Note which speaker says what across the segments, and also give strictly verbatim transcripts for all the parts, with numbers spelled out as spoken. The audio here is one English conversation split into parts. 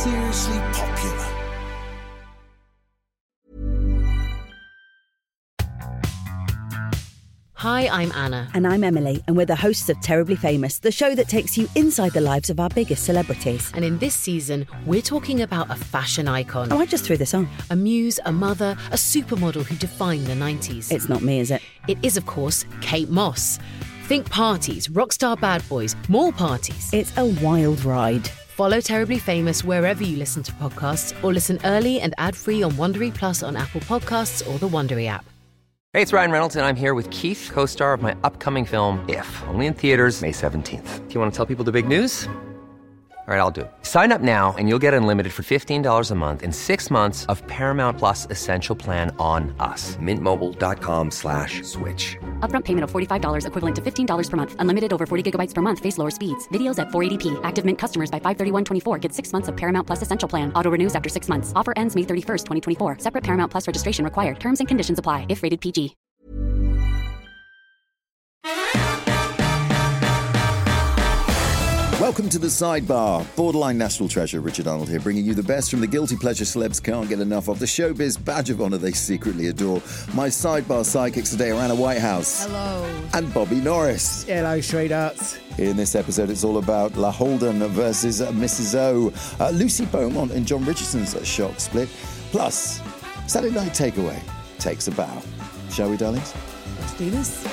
Speaker 1: seriously popular.
Speaker 2: Hi, I'm Anna.
Speaker 3: And I'm Emily, and we're the hosts of Terribly Famous, the show that takes you inside the lives of our biggest celebrities.
Speaker 2: And in this season, we're talking about a fashion icon.
Speaker 3: Oh, I just threw this on.
Speaker 2: A muse, a mother, a supermodel who defined the nineties.
Speaker 3: It's not me, is it?
Speaker 2: It is, of course, Kate Moss. Think parties, rockstar bad boys, more parties.
Speaker 3: It's a wild ride.
Speaker 2: Follow Terribly Famous wherever you listen to podcasts, or listen early and ad-free on Wondery Plus on Apple Podcasts or the Wondery app.
Speaker 4: Hey, it's Ryan Reynolds, and I'm here with Keith, co-star of my upcoming film, If, only in theaters May seventeenth. Do you want to tell people the big news? All right, I'll do it. Sign up now and you'll get unlimited for fifteen dollars a month and six months of Paramount Plus Essential Plan on us. Mint Mobile dot com slash switch.
Speaker 5: Upfront payment of forty-five dollars equivalent to fifteen dollars per month. Unlimited over forty gigabytes per month. Face lower speeds. Videos at four eighty p. Active Mint customers by five thirty-one twenty-four get six months of Paramount Plus Essential Plan. Auto renews after six months. Offer ends May thirty-first, twenty twenty-four. Separate Paramount Plus registration required. Terms and conditions apply if rated P G.
Speaker 6: Welcome to The Sidebar. Borderline national treasure, Richard Arnold here, bringing you the best from the guilty pleasure celebs can't get enough of, the showbiz badge of honour they secretly adore. My Sidebar sidekicks today are Anna Whitehouse.
Speaker 7: Hello.
Speaker 6: And Bobby Norris.
Speaker 7: Hello, sweethearts.
Speaker 6: In this episode, it's all about La Holden versus Missus O, uh, Lucy Beaumont and John Richardson's shock split, plus Saturday Night Takeaway takes a bow. Shall we, darlings?
Speaker 7: Let's do this.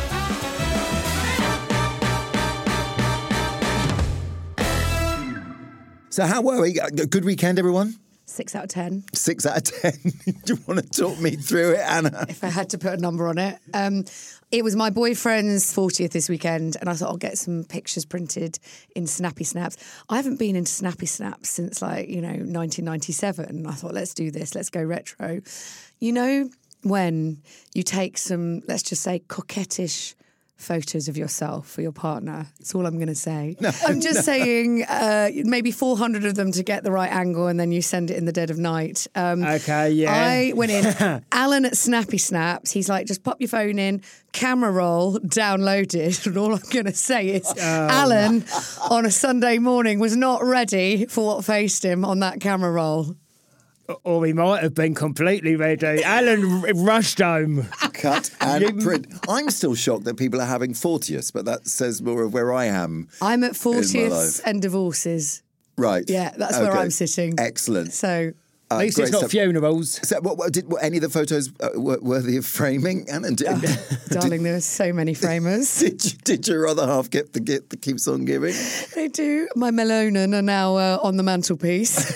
Speaker 6: So how were we? A good weekend, everyone?
Speaker 7: Six out of ten.
Speaker 6: Six out of ten. Do you want to talk me through it, Anna?
Speaker 7: If I had to put a number on it. Um, it was my boyfriend's fortieth this weekend, and I thought I'll get some pictures printed in Snappy Snaps. I haven't been into Snappy Snaps since, like, you know, nineteen ninety-seven. I thought, let's do this. Let's go retro. You know, when you take some, let's just say, coquettish photos of yourself for your partner. That's all I'm going to say. No, I'm just no. saying uh, maybe four hundred of them to get the right angle, and then you send it in the dead of night. Um, okay, yeah. I went in. Alan at Snappy Snaps, he's like, just pop your phone in, camera roll, downloaded. And all I'm going to say is oh. Alan, on a Sunday morning, was not ready for what faced him on that camera roll.
Speaker 8: Or he might have been completely ready. Alan r- rushed home.
Speaker 6: Cut and print. I'm still shocked that people are having fortieths, but that says more of where I am.
Speaker 7: I'm at fortieths and divorces.
Speaker 6: Right.
Speaker 7: Yeah, that's
Speaker 6: okay.
Speaker 7: where I'm sitting.
Speaker 6: Excellent.
Speaker 7: So...
Speaker 8: At least uh, it's not so, funerals.
Speaker 6: So, what, what, did, were any of the photos uh, were, worthy of framing? Anna, did,
Speaker 7: oh,
Speaker 6: did,
Speaker 7: darling, there are so many framers.
Speaker 6: did, you, did your other half get the gift that keeps on giving?
Speaker 7: They do. My melonan are now uh, on the mantelpiece.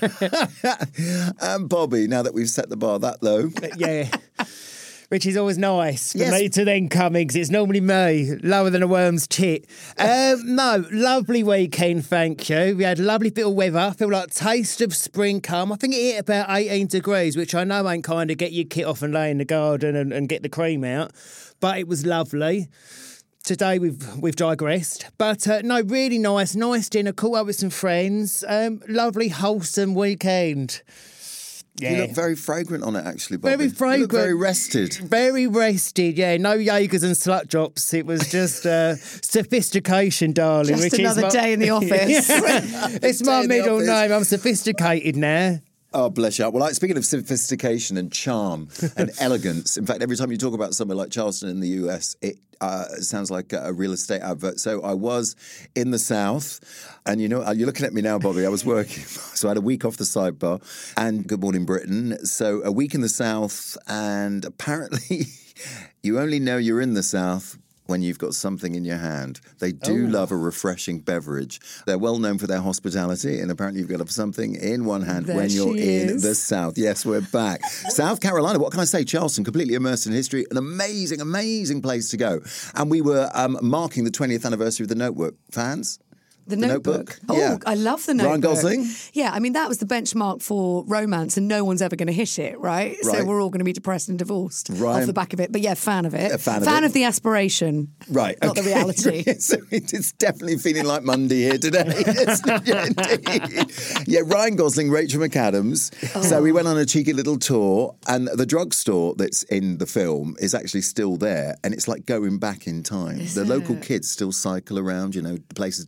Speaker 6: And Bobby, now that we've set the bar that low.
Speaker 8: Yeah. Which is always nice for
Speaker 6: yes.
Speaker 8: me to then come in, because it's normally me, lower than a worm's tit. Um, no, lovely weekend, thank you. We had lovely bit of weather. I feel like taste of spring come. I think it hit about eighteen degrees, which I know ain't kind of get your kit off and lay in the garden and, and get the cream out. But it was lovely. Today we've we've digressed. But uh, no, really nice. Nice dinner, caught up with some friends. Um, lovely, wholesome weekend.
Speaker 6: Yeah. You look very fragrant on it, actually, Bobby.
Speaker 8: Very fragrant.
Speaker 6: You look very rested.
Speaker 8: Very rested, yeah. No Jaegers and slut drops. It was just uh, sophistication, darling.
Speaker 7: Just
Speaker 8: which
Speaker 7: another
Speaker 8: is my...
Speaker 7: day in the office.
Speaker 8: It's my middle name. I'm sophisticated now.
Speaker 6: Oh, bless you. Well, like, speaking of sophistication and charm and elegance, in fact, every time you talk about somewhere like Charleston in the U S, it uh, sounds like a real estate advert. So I was in the South, and you know, you're looking at me now, Bobby. I was working, so I had a week off the Sidebar and Good Morning Britain. So a week in the South, and apparently you only know you're in the South when you've got something in your hand. They do oh. love a refreshing beverage. They're well known for their hospitality, and apparently you've got to have something in one hand
Speaker 7: there
Speaker 6: when you're in
Speaker 7: is.
Speaker 6: the South. Yes, we're back. South Carolina, what can I say? Charleston, completely immersed in history. An amazing, amazing place to go. And we were um, marking the twentieth anniversary of The Notebook. Fans?
Speaker 7: The,
Speaker 6: the
Speaker 7: Notebook.
Speaker 6: Notebook.
Speaker 7: Oh,
Speaker 6: yeah.
Speaker 7: I love The Notebook.
Speaker 6: Ryan Gosling?
Speaker 7: Yeah, I mean, that was the benchmark for romance, and no one's ever going to hit it, right?
Speaker 6: right?
Speaker 7: So we're all going to be depressed and divorced
Speaker 6: Ryan,
Speaker 7: off the back of it. But yeah, fan of it.
Speaker 6: A fan of
Speaker 7: fan
Speaker 6: it.
Speaker 7: of the aspiration.
Speaker 6: Right.
Speaker 7: Not
Speaker 6: okay.
Speaker 7: the reality.
Speaker 6: So it's definitely feeling like Monday here today. yeah, indeed. Yeah, Ryan Gosling, Rachel McAdams. Oh. So we went on a cheeky little tour, and the drugstore that's in the film is actually still there, and it's like going back in time.
Speaker 7: Is
Speaker 6: the
Speaker 7: it?
Speaker 6: Local kids still cycle around, you know, places devoid of traffic.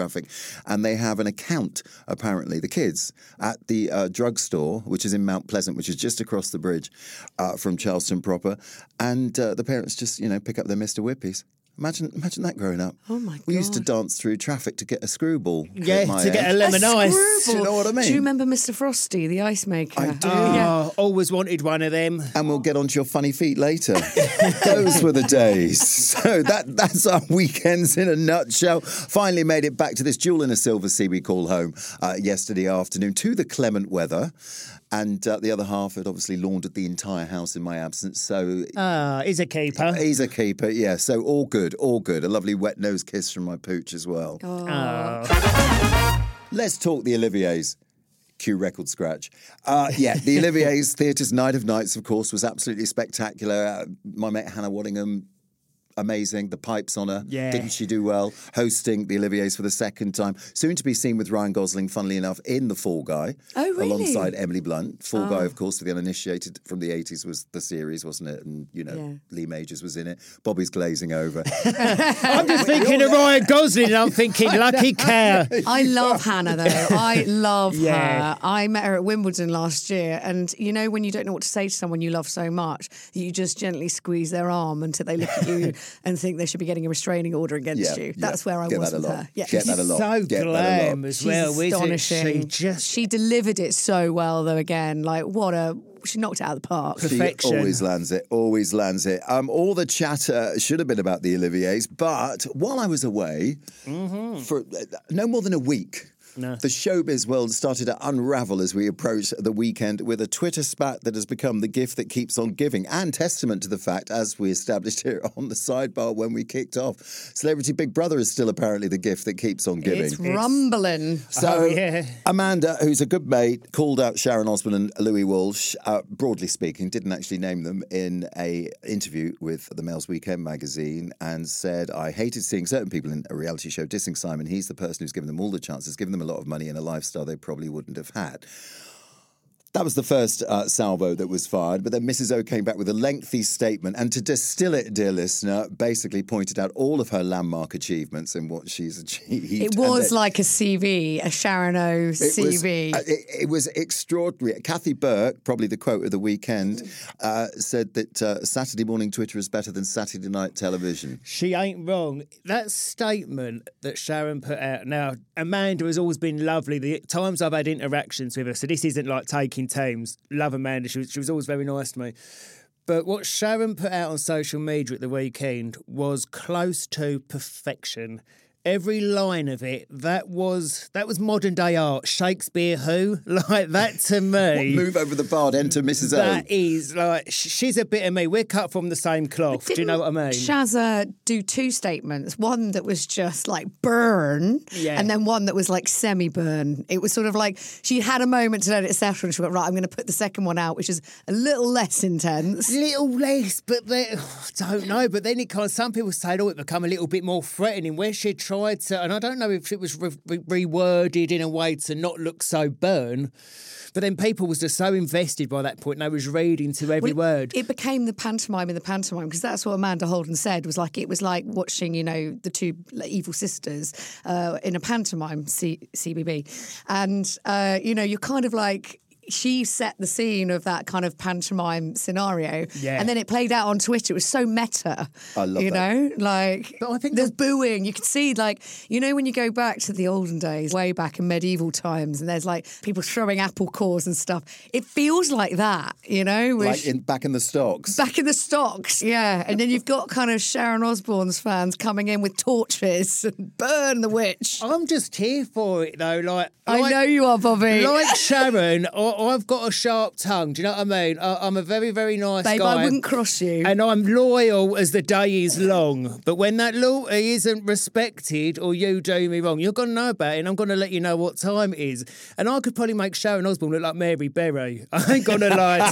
Speaker 6: traffic. And they have an account, apparently, the kids, at the uh, drugstore, which is in Mount Pleasant, which is just across the bridge uh, from Charleston proper. And uh, the parents just, you know, pick up their Mister Whippies. Imagine imagine that growing up.
Speaker 7: Oh, my God.
Speaker 6: We used to dance through traffic to get a screwball.
Speaker 8: Yeah,
Speaker 6: at my
Speaker 8: to get
Speaker 6: age.
Speaker 8: a lemon
Speaker 7: A
Speaker 8: ice.
Speaker 7: screwball.
Speaker 6: Do you know what I mean?
Speaker 7: Do you remember Mister Frosty, the ice maker?
Speaker 6: I do.
Speaker 8: Oh,
Speaker 7: Yeah.
Speaker 8: always wanted one of them.
Speaker 6: And we'll get onto your funny feet later. Those were the days. So that that's our weekends in a nutshell. Finally made it back to this jewel in a silver sea we call home uh, yesterday afternoon to the clement weather. And uh, the other half had obviously laundered the entire house in my absence. So
Speaker 8: Ah, he's a keeper.
Speaker 6: he's a keeper, yeah. So all good, all good. A lovely wet nose kiss from my pooch as well.
Speaker 8: Oh.
Speaker 6: Let's talk the Oliviers. Cue record scratch. Uh, yeah, the Oliviers Theatre's Night of Nights, of course, was absolutely spectacular. Uh, my mate Hannah Waddingham, amazing. The pipes on her.
Speaker 8: Yeah.
Speaker 6: Didn't she do well? Hosting the Oliviers for the second time. Soon to be seen with Ryan Gosling, funnily enough, in The Fall Guy.
Speaker 7: Oh, really?
Speaker 6: Alongside Emily Blunt. Fall Guy, of course, for the uninitiated from the eighties was the series, wasn't it? And, you know,
Speaker 7: Yeah.
Speaker 6: Lee Majors was in it. Bobby's glazing over.
Speaker 8: I'm just thinking of Ryan Gosling and I'm thinking, lucky cow.
Speaker 7: I love Hannah, though. I love
Speaker 8: Yeah.
Speaker 7: her. I met her at Wimbledon last year. And, you know, when you don't know what to say to someone you love so much, you just gently squeeze their arm until they look at you and think they should be getting a restraining order against
Speaker 6: Yeah,
Speaker 7: you.
Speaker 6: yeah.
Speaker 7: That's where I
Speaker 6: Get
Speaker 7: was
Speaker 6: that a
Speaker 7: with
Speaker 6: lot.
Speaker 7: her. Yeah.
Speaker 6: Get that a lot.
Speaker 8: So
Speaker 6: Get that a
Speaker 8: glam
Speaker 6: lot.
Speaker 8: as
Speaker 7: She's
Speaker 8: well, isn't it?
Speaker 7: astonishing.
Speaker 8: She just
Speaker 7: She delivered it so well, though, again. Like, what a... She knocked it out of the park.
Speaker 8: Perfection.
Speaker 6: She always lands it, always lands it. Um, all the chatter should have been about the Oliviers, but while I was away for uh, no more than a week,
Speaker 8: No.
Speaker 6: the showbiz world started to unravel as we approach the weekend with a Twitter spat that has become the gift that keeps on giving, and testament to the fact, as we established here on the sidebar when we kicked off, Celebrity Big Brother is still apparently the gift that keeps on giving.
Speaker 7: It's rumbling.
Speaker 6: So,
Speaker 8: Oh, yeah.
Speaker 6: Amanda, who's a good mate, called out Sharon Osbourne and Louis Walsh, uh, broadly speaking, didn't actually name them, in a interview with the Mail's Weekend magazine, and said, I hated seeing certain people in a reality show dissing Simon. He's the person who's given them all the chances, given them a lot of money and a lifestyle they probably wouldn't have had. That was the first uh, salvo that was fired, but then Missus O came back with a lengthy statement, and to distill it, dear listener, basically pointed out all of her landmark achievements and what she's achieved.
Speaker 7: It
Speaker 6: And
Speaker 7: was
Speaker 6: then-
Speaker 7: like a C V, a Sharon O
Speaker 6: it
Speaker 7: C V.
Speaker 6: Was, uh, it, it was extraordinary. Kathy Burke, probably the quote of the weekend, uh, said that uh, Saturday morning Twitter is better than Saturday night television.
Speaker 8: She ain't wrong. That statement that Sharon put out. Now, Amanda has always been lovely. The times I've had interactions with her, so this isn't like taking teams. Love Amanda. She was, she was always very nice to me. But what Sharon put out on social media at the weekend was close to perfection. Every line of it, that was that was modern day art. Shakespeare who? Like that to me.
Speaker 6: Move over the bar, enter Missus O.
Speaker 8: That is like sh- she's a bit of me. We're cut from the same cloth. Do you know what I mean?
Speaker 7: Shazza do two statements. One that was just like burn,
Speaker 8: Yeah.
Speaker 7: and then one that was like semi-burn. It was sort of like she had a moment to let it settle, and she went, right, I'm going to put the second one out, which is a little less intense.
Speaker 8: Little less, but they, I don't know. But then it kind of, some people say, oh, it become a little bit more threatening. Where she tried to, and I don't know if it was re- re- reworded in a way to not look so burn. But then people was just so invested by that point, and they was reading to every
Speaker 7: Well,
Speaker 8: word.
Speaker 7: It became the pantomime in the pantomime, because that's what Amanda Holden said. Was like it was like watching, you know, the two evil sisters uh, in a pantomime, C- CBB, and uh, you know, you're kind of like. She set the scene of that kind of pantomime scenario,
Speaker 8: Yeah.
Speaker 7: and then it played out on Twitter. It was so meta,
Speaker 6: I love
Speaker 7: you
Speaker 6: that.
Speaker 7: know, like.
Speaker 8: But I think
Speaker 7: there's
Speaker 8: the-
Speaker 7: booing. You could see, like, you know, when you go back to the olden days, way back in medieval times, and there's like people throwing apple cores and stuff. It feels like that, you know, with-
Speaker 6: Like in, back in the stocks.
Speaker 7: Back in the stocks, yeah. And then you've got kind of Sharon Osbourne's fans coming in with torches and burn the witch.
Speaker 8: I'm just here for it, though. Like,
Speaker 7: I
Speaker 8: like-
Speaker 7: know you are, Bobby.
Speaker 8: Like Sharon, I, I've got a sharp tongue. Do you know what I mean? I, I'm a very, very nice
Speaker 7: Babe,
Speaker 8: guy.
Speaker 7: I wouldn't cross you.
Speaker 8: And I'm loyal as the day is long. But when that loyalty isn't respected or you do me wrong, you're going to know about it, and I'm going to let you know what time it is. And I could probably make Sharon Osbourne look like Mary Berry. I ain't going to lie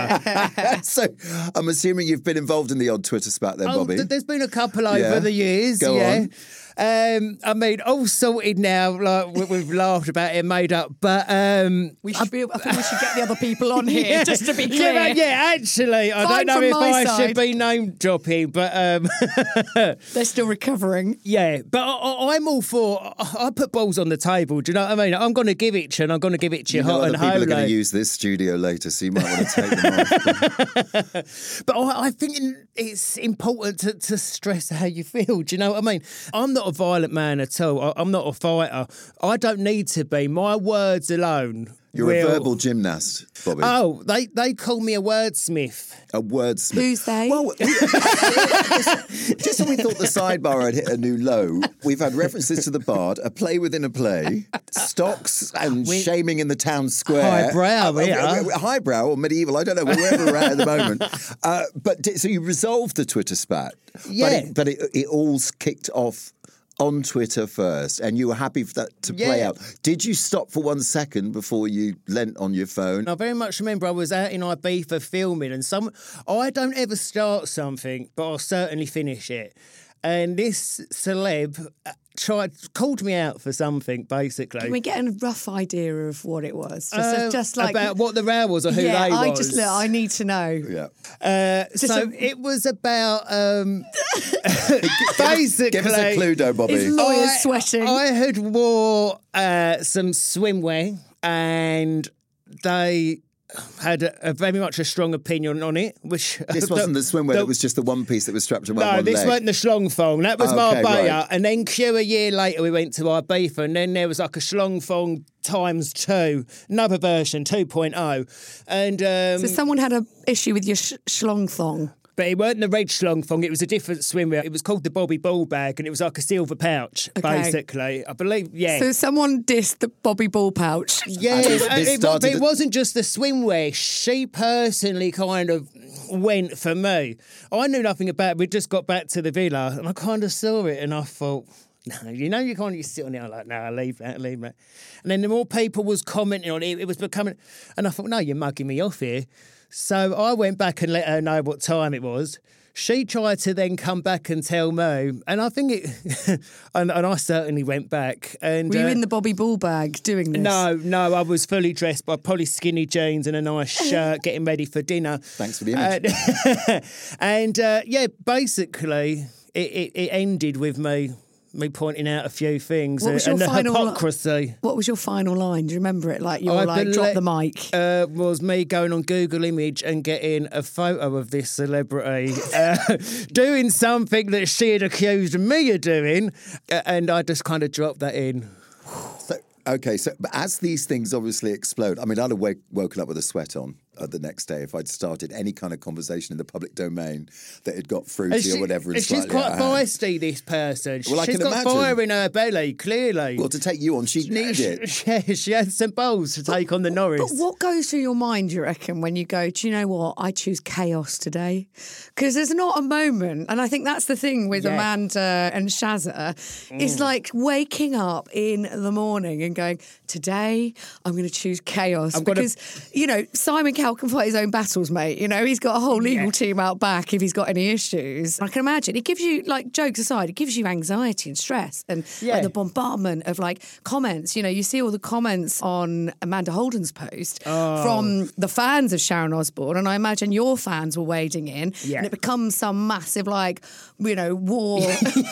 Speaker 8: to you.
Speaker 6: So I'm assuming you've been involved in the odd Twitter spat there,
Speaker 8: Oh,
Speaker 6: Bobby.
Speaker 8: th- there's been a couple over
Speaker 6: Yeah.
Speaker 8: the years,
Speaker 6: Go
Speaker 8: yeah.
Speaker 6: on.
Speaker 8: Um, I mean, all sorted now. Like we- we've laughed about it, made up, but um,
Speaker 7: We should be, I think we should get the other people on here,
Speaker 8: yeah,
Speaker 7: just to be
Speaker 8: yeah,
Speaker 7: clear.
Speaker 8: but yeah, actually, I
Speaker 7: Fine
Speaker 8: don't know
Speaker 7: from
Speaker 8: if
Speaker 7: my
Speaker 8: I
Speaker 7: side.
Speaker 8: should be name dropping, but um,
Speaker 7: They're still recovering.
Speaker 8: yeah, but I, I, I'm all for. I, I put balls on the table. Do you know what I mean? I'm going to give it to you, and I'm going to give it to you,
Speaker 6: You know
Speaker 8: hot
Speaker 6: other
Speaker 8: and
Speaker 6: people are going
Speaker 8: holy.
Speaker 6: to use this studio later, so you might want to take them off.
Speaker 8: But I, I think it's important to, to stress how you feel. Do you know what I mean? I'm not a violent man at all. I, I'm not a fighter. I don't need to be. My words alone.
Speaker 6: You're
Speaker 8: will...
Speaker 6: a verbal gymnast, Bobby.
Speaker 8: Oh, they, they call me a wordsmith.
Speaker 6: A wordsmith.
Speaker 7: Who's they?
Speaker 6: Well, we- just, just when we thought the sidebar had hit a new low, we've had references to the Bard, a play within a play, stocks and
Speaker 8: We-
Speaker 6: shaming in the town square.
Speaker 8: Highbrow,
Speaker 6: Uh,
Speaker 8: yeah.
Speaker 6: uh, Highbrow or medieval, I don't know, wherever we're at at the moment. Uh, but di- so you resolved the Twitter spat.
Speaker 8: Yeah.
Speaker 6: But it, but it, it all kicked off on Twitter first, and you were happy for that to play
Speaker 8: Yeah.
Speaker 6: out. Did you stop for one second before you leant on your phone?
Speaker 8: I very much remember I was out in Ibiza filming, and some I don't ever start something, but I'll certainly finish it. And this celeb uh, tried called me out for something, basically.
Speaker 7: Can we get a rough idea of what it was? Just,
Speaker 8: Uh,
Speaker 7: just like
Speaker 8: about what the row was or who
Speaker 7: yeah,
Speaker 8: they
Speaker 7: I
Speaker 8: was.
Speaker 7: just look. I need to know.
Speaker 6: Yeah.
Speaker 8: Uh, so
Speaker 7: a-
Speaker 8: it was about um, basically.
Speaker 6: Give us a clue, though, Bobby.
Speaker 7: His lawyer's
Speaker 8: I-
Speaker 7: sweating.
Speaker 8: I had wore uh, some swimwear, and they had a, a very much a strong opinion on it. Which
Speaker 6: This wasn't the swimwear,
Speaker 8: the-
Speaker 6: it was just the one piece that was strapped around
Speaker 8: No,
Speaker 6: one
Speaker 8: this
Speaker 6: leg.
Speaker 8: wasn't the Schlongthong. That was
Speaker 6: Oh, okay,
Speaker 8: Marbella.
Speaker 6: right.
Speaker 8: And then Q a year later, we went to Ibiza, and then there was like a Schlongthong times two, another version, two point oh. And um,
Speaker 7: So someone had a issue with your sh- schlongthong.
Speaker 8: but it weren't the red Schlongthong, it was a different swimwear. It was called the Bobby Ball Bag, and it was like a silver pouch,
Speaker 7: Okay.
Speaker 8: basically. I believe, yeah.
Speaker 7: So someone dissed the Bobby Ball pouch.
Speaker 8: Yeah,
Speaker 6: And this-
Speaker 8: it,
Speaker 6: this
Speaker 8: it-
Speaker 6: started
Speaker 8: but it
Speaker 6: at-
Speaker 8: wasn't just the swimwear. She personally kind of went for me. I knew nothing about it. We just got back to the villa, and I kind of saw it, and I thought, no, you know, you can't just sit on there like, no, leave that, leave that. And then the more people was commenting on it, it was becoming, and I thought, no, you're mugging me off here. So I went back and let her know what time it was. She tried to then come back and tell me, and I think it, and, and I certainly went back. And
Speaker 7: Were you
Speaker 8: uh,
Speaker 7: in the Bobby Ball bag doing this?
Speaker 8: no, no, I was fully dressed, by probably skinny jeans and a nice shirt, getting ready for dinner.
Speaker 6: Thanks for the image.
Speaker 8: And, and uh, yeah, basically, it, it, it ended with me me pointing out a few things
Speaker 7: What was
Speaker 8: and
Speaker 7: your
Speaker 8: the
Speaker 7: final li-
Speaker 8: hypocrisy.
Speaker 7: What was your final line? Do you remember it? Like you were
Speaker 8: I
Speaker 7: like, drop
Speaker 8: believe-
Speaker 7: the mic.
Speaker 8: Uh, was me going on Google Image and getting a photo of this celebrity uh, doing something that she had accused me of doing, uh, and I just kind of dropped that in.
Speaker 6: So, okay, so but as these things obviously explode, I mean, I'd have wake, woken up with a sweat on uh, the next day if I'd started any kind of conversation in the public domain that had got fruity
Speaker 8: And she-
Speaker 6: or whatever. And
Speaker 8: and she's
Speaker 6: slightly
Speaker 8: quite
Speaker 6: out of hand.
Speaker 8: feisty, this person.
Speaker 6: Well, I
Speaker 8: She's
Speaker 6: can
Speaker 8: got
Speaker 6: imagine.
Speaker 8: fire in her belly, clearly.
Speaker 6: Well, to take you on, she'd need it.
Speaker 8: She, she had some balls to take on the Norris.
Speaker 7: But what goes through your mind, you reckon, when you go, do you know what? I choose chaos today. Because there's not a moment, and I think that's the thing with
Speaker 8: Yeah.
Speaker 7: Amanda and Shazza, it's like waking up in the morning and going, today I'm going to choose chaos.
Speaker 8: I've gotta-
Speaker 7: Because, you know, Simon Cowell can fight his own battles, mate. You know, he's got a whole legal
Speaker 8: Yeah.
Speaker 7: team out back if he's got any issues. I can imagine. It gives you, like, jokes aside, it gives you anxiety and stress and
Speaker 8: Yeah.
Speaker 7: like the bombardment of like comments. You know, you see all the comments on Amanda Holden's post
Speaker 8: Oh.
Speaker 7: from the fans of Sharon Osbourne, and I imagine your fans were wading in,
Speaker 8: Yeah.
Speaker 7: and it becomes some massive like, you know, war,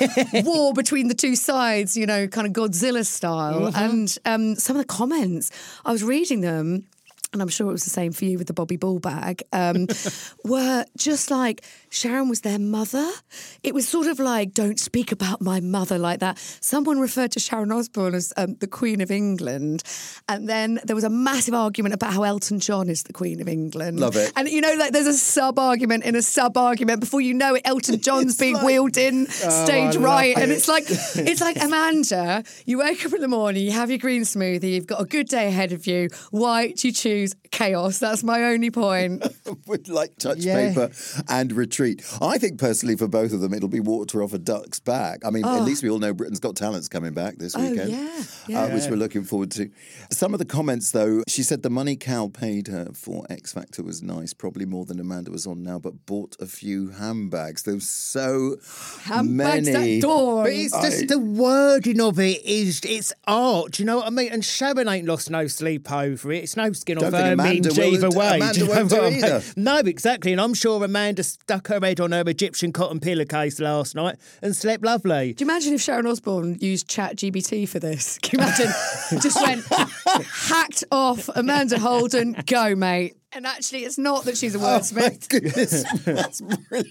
Speaker 7: war between the two sides. You know, kind of Godzilla style.
Speaker 8: Mm-hmm.
Speaker 7: And um, some of the comments, I was reading them. And I'm sure it was the same for you with the Bobby Ball bag, um, were just like, Sharon was their mother. It was sort of like, don't speak about my mother like that. Someone referred to Sharon Osbourne as um, the Queen of England. And then there was a massive argument about how Elton John is the Queen of England.
Speaker 6: Love it.
Speaker 7: And, you know, like there's a sub-argument in a sub-argument. Before you know it, Elton John's
Speaker 6: It's
Speaker 7: being
Speaker 6: like-
Speaker 7: wheeled in stage
Speaker 8: I love
Speaker 7: right. And
Speaker 8: it.
Speaker 7: it's like, it's like, Amanda, you wake up in the morning, you have your green smoothie, you've got a good day ahead of you. Why do you choose chaos? That's my only point.
Speaker 6: With like touch
Speaker 8: Yeah.
Speaker 6: paper and retreat. street. I think personally for both of them, it'll be water off a duck's back. I mean,
Speaker 7: Oh.
Speaker 6: at least we all know Britain's Got Talent's coming back this
Speaker 7: Oh,
Speaker 6: weekend.
Speaker 7: yeah, yeah.
Speaker 6: Uh, which we're looking forward to. Some of the comments, though, she said the money Cal paid her for X Factor was nice, probably more than Amanda was on now, but bought a few handbags. There was so
Speaker 7: Handbags
Speaker 6: many.
Speaker 7: at dawn.
Speaker 8: But it's just
Speaker 6: I-
Speaker 8: the wording of it is, it's art, do you know what I mean? And Sharon ain't lost no sleep over it. It's no skin
Speaker 6: Don't
Speaker 8: off
Speaker 6: think
Speaker 8: her mean
Speaker 6: Amanda will-
Speaker 8: either way.
Speaker 6: Amanda
Speaker 8: do you know
Speaker 6: won't do
Speaker 8: what I mean?
Speaker 6: either.
Speaker 8: No, exactly. And I'm sure Amanda stuck her head on her Egyptian cotton pillowcase last night and slept lovely.
Speaker 7: Do you imagine if Sharon Osbourne used Chat G B T for this? Can you imagine? Just went, hacked off Amanda Holden, go, mate. And actually, it's not that she's a
Speaker 6: Oh, my
Speaker 7: wordsmith.
Speaker 6: goodness. That's brilliant.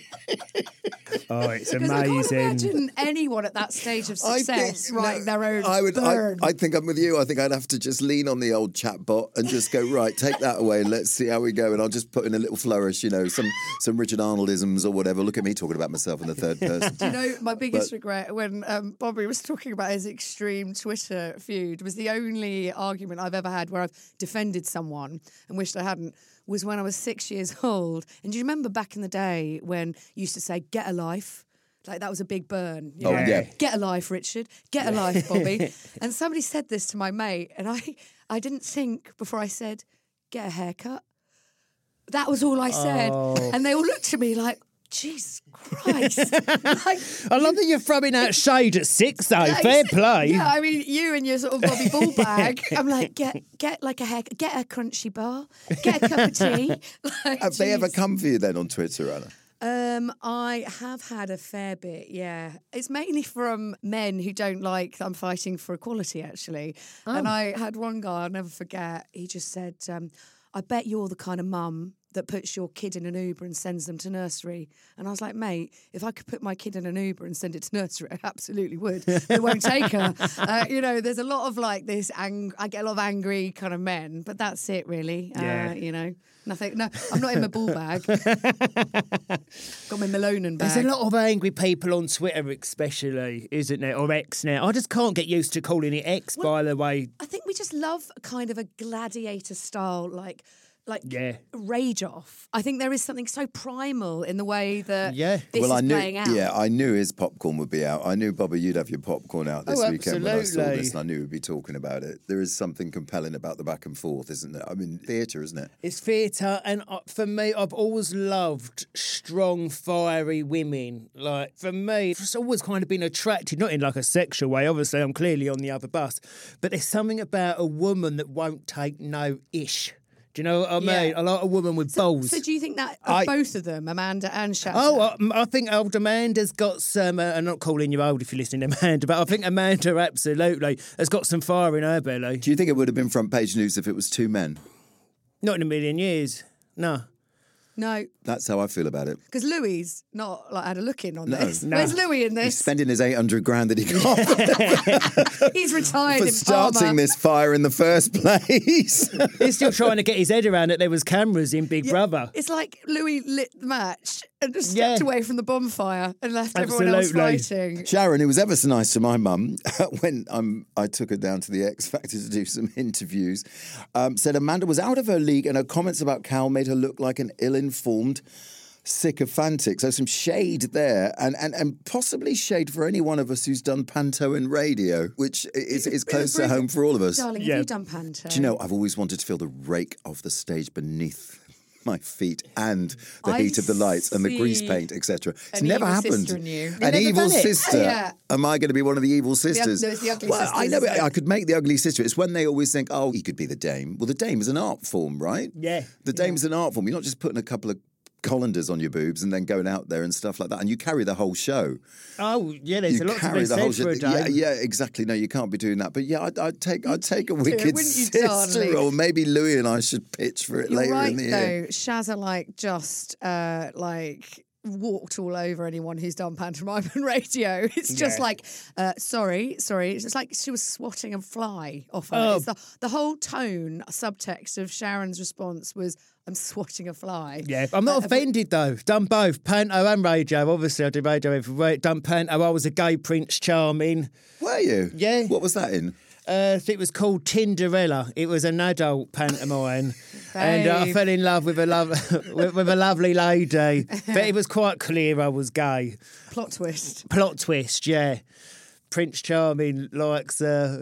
Speaker 8: Oh, it's
Speaker 7: Because I can't
Speaker 8: amazing.
Speaker 7: imagine anyone at that stage of
Speaker 6: I
Speaker 7: success
Speaker 6: think-
Speaker 7: writing
Speaker 6: no,
Speaker 7: their own
Speaker 6: I would. I,
Speaker 7: burn.
Speaker 6: I think I'm with you. I think I'd have to just lean on the old chat bot and just go, right, take that away and let's see how we go. And I'll just put in a little flourish, you know, some some Richard Arnoldisms or whatever. Look at me talking about myself in the third person.
Speaker 7: Do you know, my biggest
Speaker 6: But-
Speaker 7: regret when um, Bobby was talking about his extreme Twitter feud was the only argument I've ever had where I've defended someone and wished I hadn't, was when I was six years old. And do you remember back in the day when you used to say, get a life? Like that was a big burn. you
Speaker 6: Oh,
Speaker 7: know?
Speaker 6: yeah.
Speaker 7: Get a life, Richard. Get a life, Bobby. And somebody said this to my mate, and I, I didn't think before I said, get a haircut. That was all I said.
Speaker 8: Oh.
Speaker 7: And they all looked at me like, Jesus Christ. like,
Speaker 8: I love that you're throwing out shade at six, though.
Speaker 7: yeah,
Speaker 8: Fair
Speaker 7: ex-
Speaker 8: play.
Speaker 7: Yeah, I mean, you and your sort of Bobby Ball bag. I'm like, get get like a hair, get a crunchy bar, get a cup of tea. Like,
Speaker 6: Have they ever
Speaker 7: jeez.
Speaker 6: come for you then on Twitter, Anna?
Speaker 7: Um, I have had a fair bit, yeah. It's mainly from men who don't like that I'm fighting for equality, actually. And I had one guy, I'll never forget, he just said, um, I bet you're the kind of mum that puts your kid in an Uber and sends them to nursery. And I was like, mate, if I could put my kid in an Uber and send it to nursery, I absolutely would. They won't take her. Uh, you know, there's a lot of like this, ang- I get a lot of angry kind of men, but that's it really.
Speaker 8: Yeah.
Speaker 7: Uh, you know, nothing, no, I'm not in my ball bag. Got my Melonan bag.
Speaker 8: There's a lot of angry people on Twitter, especially, isn't there? Or X now. I just can't get used to calling it X, by the way.
Speaker 7: I think we just love a kind of a gladiator style, like, like
Speaker 8: Yeah.
Speaker 7: rage off. I think there is something so primal in the way that
Speaker 8: Yeah.
Speaker 7: this
Speaker 6: well,
Speaker 7: is
Speaker 6: I knew.
Speaker 7: playing out.
Speaker 6: Yeah, I knew his popcorn would be out. I knew, Bobby, you'd have your popcorn out this
Speaker 8: Oh,
Speaker 6: weekend when I saw
Speaker 8: absolutely.
Speaker 6: this, and I knew we'd be talking about it. There is something compelling about the back and forth, isn't there? I mean, theatre, isn't it?
Speaker 8: It's theatre, and uh, for me, I've always loved strong, fiery women. Like, for me, it's always kind of been attracted, not in like a sexual way, obviously, I'm clearly on the other bus, but there's something about a woman that won't take no ish. Do you know what I
Speaker 7: Yeah.
Speaker 8: mean? I like a woman with balls.
Speaker 7: So do you think that of
Speaker 6: I-
Speaker 7: both of them, Amanda and Shatter?
Speaker 8: Oh, I, I think old Amanda's got some. Uh, I'm not calling you old if you're listening, Amanda, but I think Amanda absolutely has got some fire in her belly.
Speaker 6: Do you think it would have been front page news if it was two men?
Speaker 8: Not in a million years. No.
Speaker 7: no,
Speaker 6: That's how I feel about it.
Speaker 7: because Louis not like had a look in on
Speaker 6: No.
Speaker 7: this.
Speaker 8: No.
Speaker 7: Where's Louis in
Speaker 6: He's
Speaker 7: this?
Speaker 6: spending his eight hundred grand that he got
Speaker 7: He's retired
Speaker 6: for
Speaker 7: in
Speaker 6: starting
Speaker 7: Parma.
Speaker 6: this fire in the first place.
Speaker 8: He's still trying to get his head around that there was cameras in Big Brother.
Speaker 7: It's like Louis lit the match and just stepped
Speaker 8: Yeah.
Speaker 7: away from the bonfire and left everyone else
Speaker 8: Absolutely.
Speaker 7: fighting.
Speaker 6: Sharon, who was ever so nice to my mum when um, I took her down to the X Factor to do some interviews, um, said Amanda was out of her league and her comments about Cal made her look like an ill-informed sycophantic. So some shade there, and, and, and possibly shade for any one of us who's done panto and radio, which is, is close to home for all of us.
Speaker 7: Darling,
Speaker 8: Yeah.
Speaker 7: have you done panto?
Speaker 6: Do you know, I've always wanted to feel the rake of the stage beneath my feet and the
Speaker 7: I
Speaker 6: heat of the lights and the grease
Speaker 7: see
Speaker 6: paint, et cetera. It's
Speaker 7: an
Speaker 6: never
Speaker 7: evil
Speaker 6: happened.
Speaker 7: sister in you. You've
Speaker 6: An
Speaker 8: never
Speaker 6: evil
Speaker 8: done it?
Speaker 6: sister.
Speaker 7: Yeah.
Speaker 6: Am I going to be one of the evil sisters?
Speaker 7: no, it's the ugly
Speaker 6: well, I
Speaker 7: sisters,
Speaker 6: know, but
Speaker 7: isn't it?
Speaker 6: I could make the ugly sister. It's when they always think, oh, he could be the dame. Well, the dame is an art form, right?
Speaker 8: Yeah.
Speaker 6: The dame's an art form. You're not just putting a couple of colanders on your boobs and then going out there and stuff like that. And you carry the whole show.
Speaker 8: Oh, yeah, there's
Speaker 6: You
Speaker 8: a lot to
Speaker 6: carry
Speaker 8: be
Speaker 6: the whole
Speaker 8: said for a
Speaker 6: show. Yeah,
Speaker 8: day.
Speaker 6: yeah, exactly. No, you can't be doing that. But yeah, I'd, I'd take, I'd take a wicked
Speaker 7: wouldn't you,
Speaker 6: sister,
Speaker 7: darling?
Speaker 6: or maybe Louis and I should pitch for it
Speaker 7: You're
Speaker 6: later
Speaker 7: right,
Speaker 6: in the
Speaker 7: though.
Speaker 6: year.
Speaker 7: Shazza, like, just, uh, like... walked all over anyone who's done pantomime and radio. It's just
Speaker 8: Yeah.
Speaker 7: like, uh, sorry, sorry. It's just like she was swatting a fly off her.
Speaker 8: Oh.
Speaker 7: It's the, the whole tone, subtext of Sharon's response was, I'm swatting a fly.
Speaker 8: Yeah, I'm not
Speaker 7: Uh,
Speaker 8: offended though. Done both, panto and radio. Obviously, I do radio every week. Done panto. I was a gay Prince Charming.
Speaker 6: Were you?
Speaker 8: Yeah.
Speaker 6: What was that in?
Speaker 8: Uh, it was called Tinderella. It was an adult pantomime. And uh, I
Speaker 7: Babe.
Speaker 8: fell in love with a love with, with a lovely lady. But it was quite clear I was gay.
Speaker 7: Plot twist.
Speaker 8: Plot twist, yeah. Prince Charming likes uh,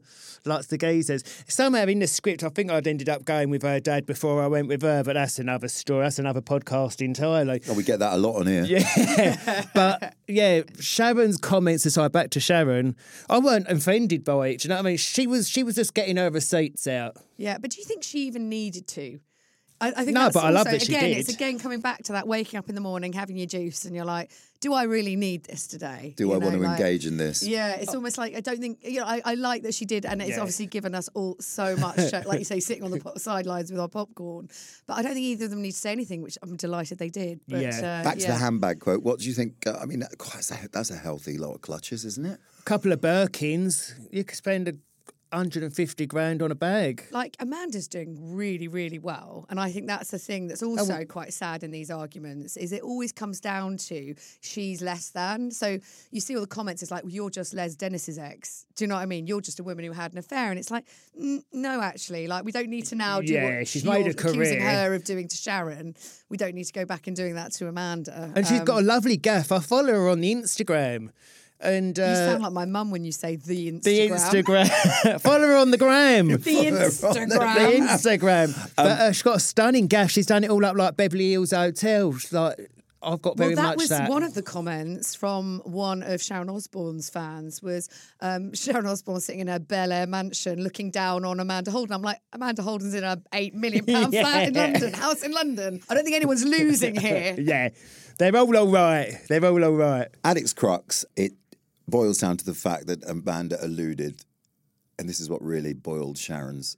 Speaker 8: likes the geezers. Somehow in the script, I think I'd ended up going with her dad before I went with her, but that's another story. That's another podcast entirely.
Speaker 6: Oh, we get that a lot on here.
Speaker 8: Yeah, but yeah, Sharon's comments aside, back to Sharon, I weren't offended by it. Do you know what I mean? She was she was just getting her receipts out.
Speaker 7: Yeah, but do you think she even needed to? I, I think
Speaker 8: No,
Speaker 7: that's
Speaker 8: but I love
Speaker 7: also,
Speaker 8: that she
Speaker 7: again,
Speaker 8: did.
Speaker 7: It's again coming back to that waking up in the morning, having your juice, and you're like, do I really need this today?
Speaker 6: Do
Speaker 7: You
Speaker 6: I
Speaker 7: know,
Speaker 6: want to
Speaker 7: like-
Speaker 6: engage in this?
Speaker 7: Yeah, it's almost like I don't think you know. I, I like that she did, and it's
Speaker 8: Yeah.
Speaker 7: obviously given us all so much, show, like you say, sitting on the po- sidelines with our popcorn. But I don't think either of them need to say anything, which I'm delighted they did. But,
Speaker 8: Yeah.
Speaker 7: uh,
Speaker 6: Back to
Speaker 7: yeah.
Speaker 6: the handbag quote. What do you think? Uh, I mean, God, that's, a, that's a healthy lot of clutches, isn't it?
Speaker 8: Couple of Birkins, you could spend a hundred and fifty grand on a bag.
Speaker 7: Like Amanda's doing really, really well, and I think that's the thing that's also quite sad in these arguments. Is it always comes down to she's less than. So you see all the comments. It's like, well, you're just Les Dennis's ex. Do you know what I mean? You're just a woman who had an affair, and it's like, n- no, actually, like we don't need to now do
Speaker 8: Yeah,
Speaker 7: what
Speaker 8: she's
Speaker 7: you're
Speaker 8: made a
Speaker 7: accusing
Speaker 8: career.
Speaker 7: her of doing to Sharon. We don't need to go back and doing that to Amanda.
Speaker 8: And she's
Speaker 7: Um,
Speaker 8: got a lovely gaff. I follow her on the Instagram. And uh,
Speaker 7: You sound like my mum when you say the Instagram.
Speaker 8: the Instagram. Follow her on the gram.
Speaker 7: The
Speaker 8: The
Speaker 7: Instagram.
Speaker 8: Instagram. But uh, she's got a stunning gaff. She's done it all up like Beverly Hills Hotel. She's like, I've got very
Speaker 7: well, that
Speaker 8: much
Speaker 7: was
Speaker 8: that.
Speaker 7: one of the comments from one of Sharon Osbourne's fans was um, Sharon Osbourne sitting in her Bel Air mansion looking down on Amanda Holden. I'm like, Amanda Holden's in a eight million pound flat in
Speaker 8: Yeah.
Speaker 7: London, house in London. I don't think anyone's losing here.
Speaker 8: Yeah, they're all all right. They're all all right.
Speaker 6: At its crux, it boils down to the fact that Amanda alluded, and this is what really boiled Sharon's.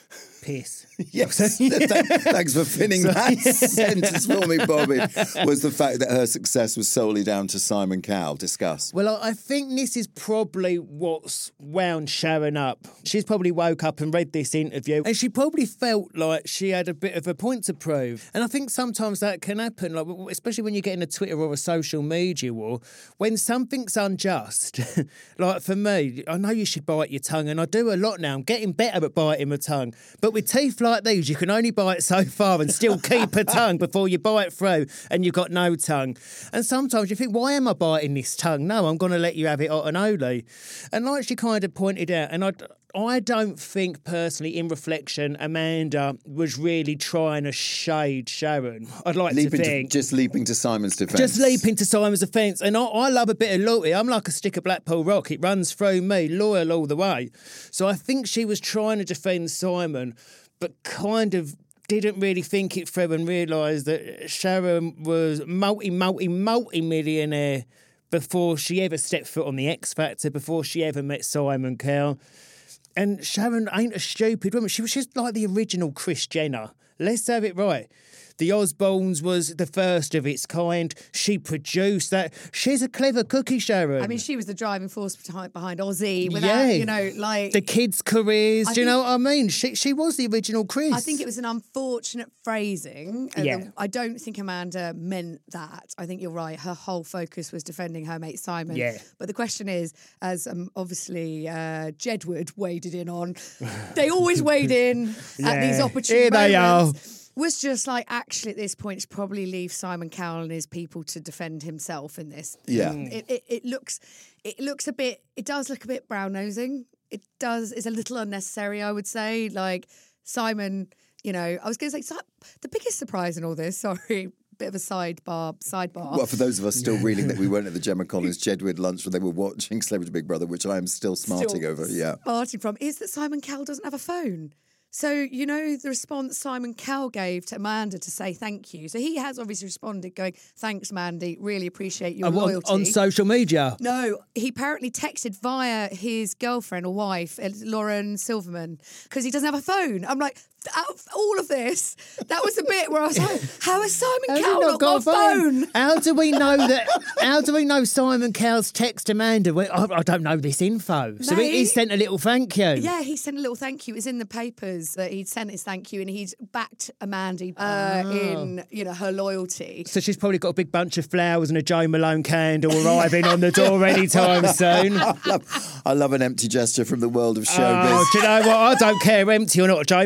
Speaker 8: Piss.
Speaker 6: Yes, thanks for finning that sentence for me, Bobby. Was the fact that her success was solely down to Simon Cowell. Discuss.
Speaker 8: Well, I I think this is probably what's wound Sharon up. She's probably woke up and read this interview and she probably felt like she had a bit of a point to prove. And I think sometimes that can happen, like especially when you get in a Twitter or a social media war, when something's unjust. Like for me, I know you should bite your tongue, and I do a lot now. I'm getting better at biting my tongue. But with teeth like these, you can only bite so far and still keep a tongue before you bite through and you've got no tongue. And sometimes you think, why am I biting this tongue? No, I'm going to let you have it hot and holy. And like she kind of pointed out, and I, I don't think personally, in reflection, Amanda was really trying to shade Sharon. I'd like
Speaker 6: Leaping
Speaker 8: to
Speaker 6: to,
Speaker 8: think.
Speaker 6: just leaping to Simon's defence.
Speaker 8: Just leaping to Simon's defence. And I, I love a bit of loyalty. I'm like a stick of Blackpool Rock. It runs through me, loyal all the way. So I think she was trying to defend Simon, but kind of didn't really think it through and realise that Sharon was multi, multi, multi-millionaire before she ever stepped foot on the X Factor, before she ever met Simon Cowell. And Sharon ain't a stupid woman. She was just like the original Kris Jenner. Let's have it right. The Osbournes was the first of its kind. She produced that. She's a clever cookie, Sharon.
Speaker 7: I mean, she was the driving force behind, behind Ozzy. Without,
Speaker 8: Yeah.
Speaker 7: you know, like
Speaker 8: the kids' careers.
Speaker 7: I
Speaker 8: do you
Speaker 7: think-
Speaker 8: know what I mean? She she was the original Chris.
Speaker 7: I think it was an unfortunate phrasing. and
Speaker 8: Yeah.
Speaker 7: the- I don't think Amanda meant that. I think you're right. Her whole focus was defending her mate Simon.
Speaker 8: Yeah.
Speaker 7: But the question is, as um, obviously uh, Jedward waded in on, they always wade in at these
Speaker 8: Yeah.
Speaker 7: opportune
Speaker 8: Here they
Speaker 7: moments. Was just like, actually, at this point, it's probably leave Simon Cowell and his people to defend himself in this.
Speaker 6: Yeah.
Speaker 7: It, it, it looks, it looks a bit, it does look a bit brown nosing. It does, is a little unnecessary, I would say. Like Simon, you know, I was going to say, so- the biggest surprise in all this, sorry, bit of a sidebar, sidebar.
Speaker 6: Well, for those of us still reeling that we weren't at the Gemma Collins Jedward lunch when they were watching Celebrity Big Brother, which I am still smarting
Speaker 7: Still
Speaker 6: over. Yeah.
Speaker 7: Smarting from, is that Simon Cowell doesn't have a phone. So, you know, the response Simon Cowell gave to Amanda to say thank you. So he has obviously responded going, thanks, Mandy, really appreciate your
Speaker 8: Uh, on,
Speaker 7: loyalty.
Speaker 8: on social media.
Speaker 7: No, he apparently texted via his girlfriend or wife, uh, Lauren Silverman, because he doesn't have a phone. I'm like, out of all of this, that was the bit where I was like, how has Simon
Speaker 8: Has he
Speaker 7: Cowell not got a phone?
Speaker 8: How do we know that? How do we know Simon Cowell's text Amanda? Well, I, I don't know this info. So he, he
Speaker 7: Mate.
Speaker 8: sent a little thank you.
Speaker 7: Yeah, he sent a little thank you. It was in the papers that he'd sent his thank you, and he'd backed Amanda uh,
Speaker 8: Oh.
Speaker 7: in, you know, her loyalty.
Speaker 8: So she's probably got a big bunch of flowers and a Jo Malone candle arriving on the door anytime soon.
Speaker 6: I love, I love an empty gesture from the world of showbiz.
Speaker 8: Oh, do you know what? I don't care empty or not. A Jo Malone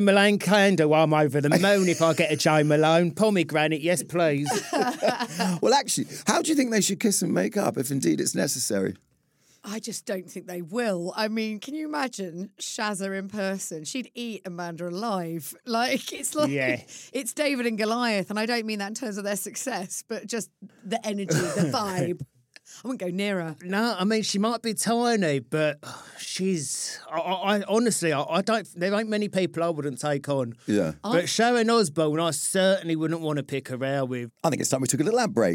Speaker 8: candle, I'm over the moon if I get a Jo Malone. Pomegranate, yes, please.
Speaker 6: Well, actually, how do you think they should kiss and make up, if indeed it's necessary?
Speaker 7: I just don't think they will. I mean, can you imagine Shazza in person? She'd eat Amanda alive. Like, it's like,
Speaker 8: Yeah.
Speaker 7: it's David and Goliath, and I don't mean that in terms of their success, but just the energy, the vibe. I wouldn't go near her.
Speaker 8: No, I mean, she might be tiny, but she's... I, I honestly, I, I don't... There ain't many people I wouldn't take on.
Speaker 6: Yeah.
Speaker 8: But Sharon Osbourne, I certainly wouldn't want to pick her out with.
Speaker 6: I think it's time we took a little ad break.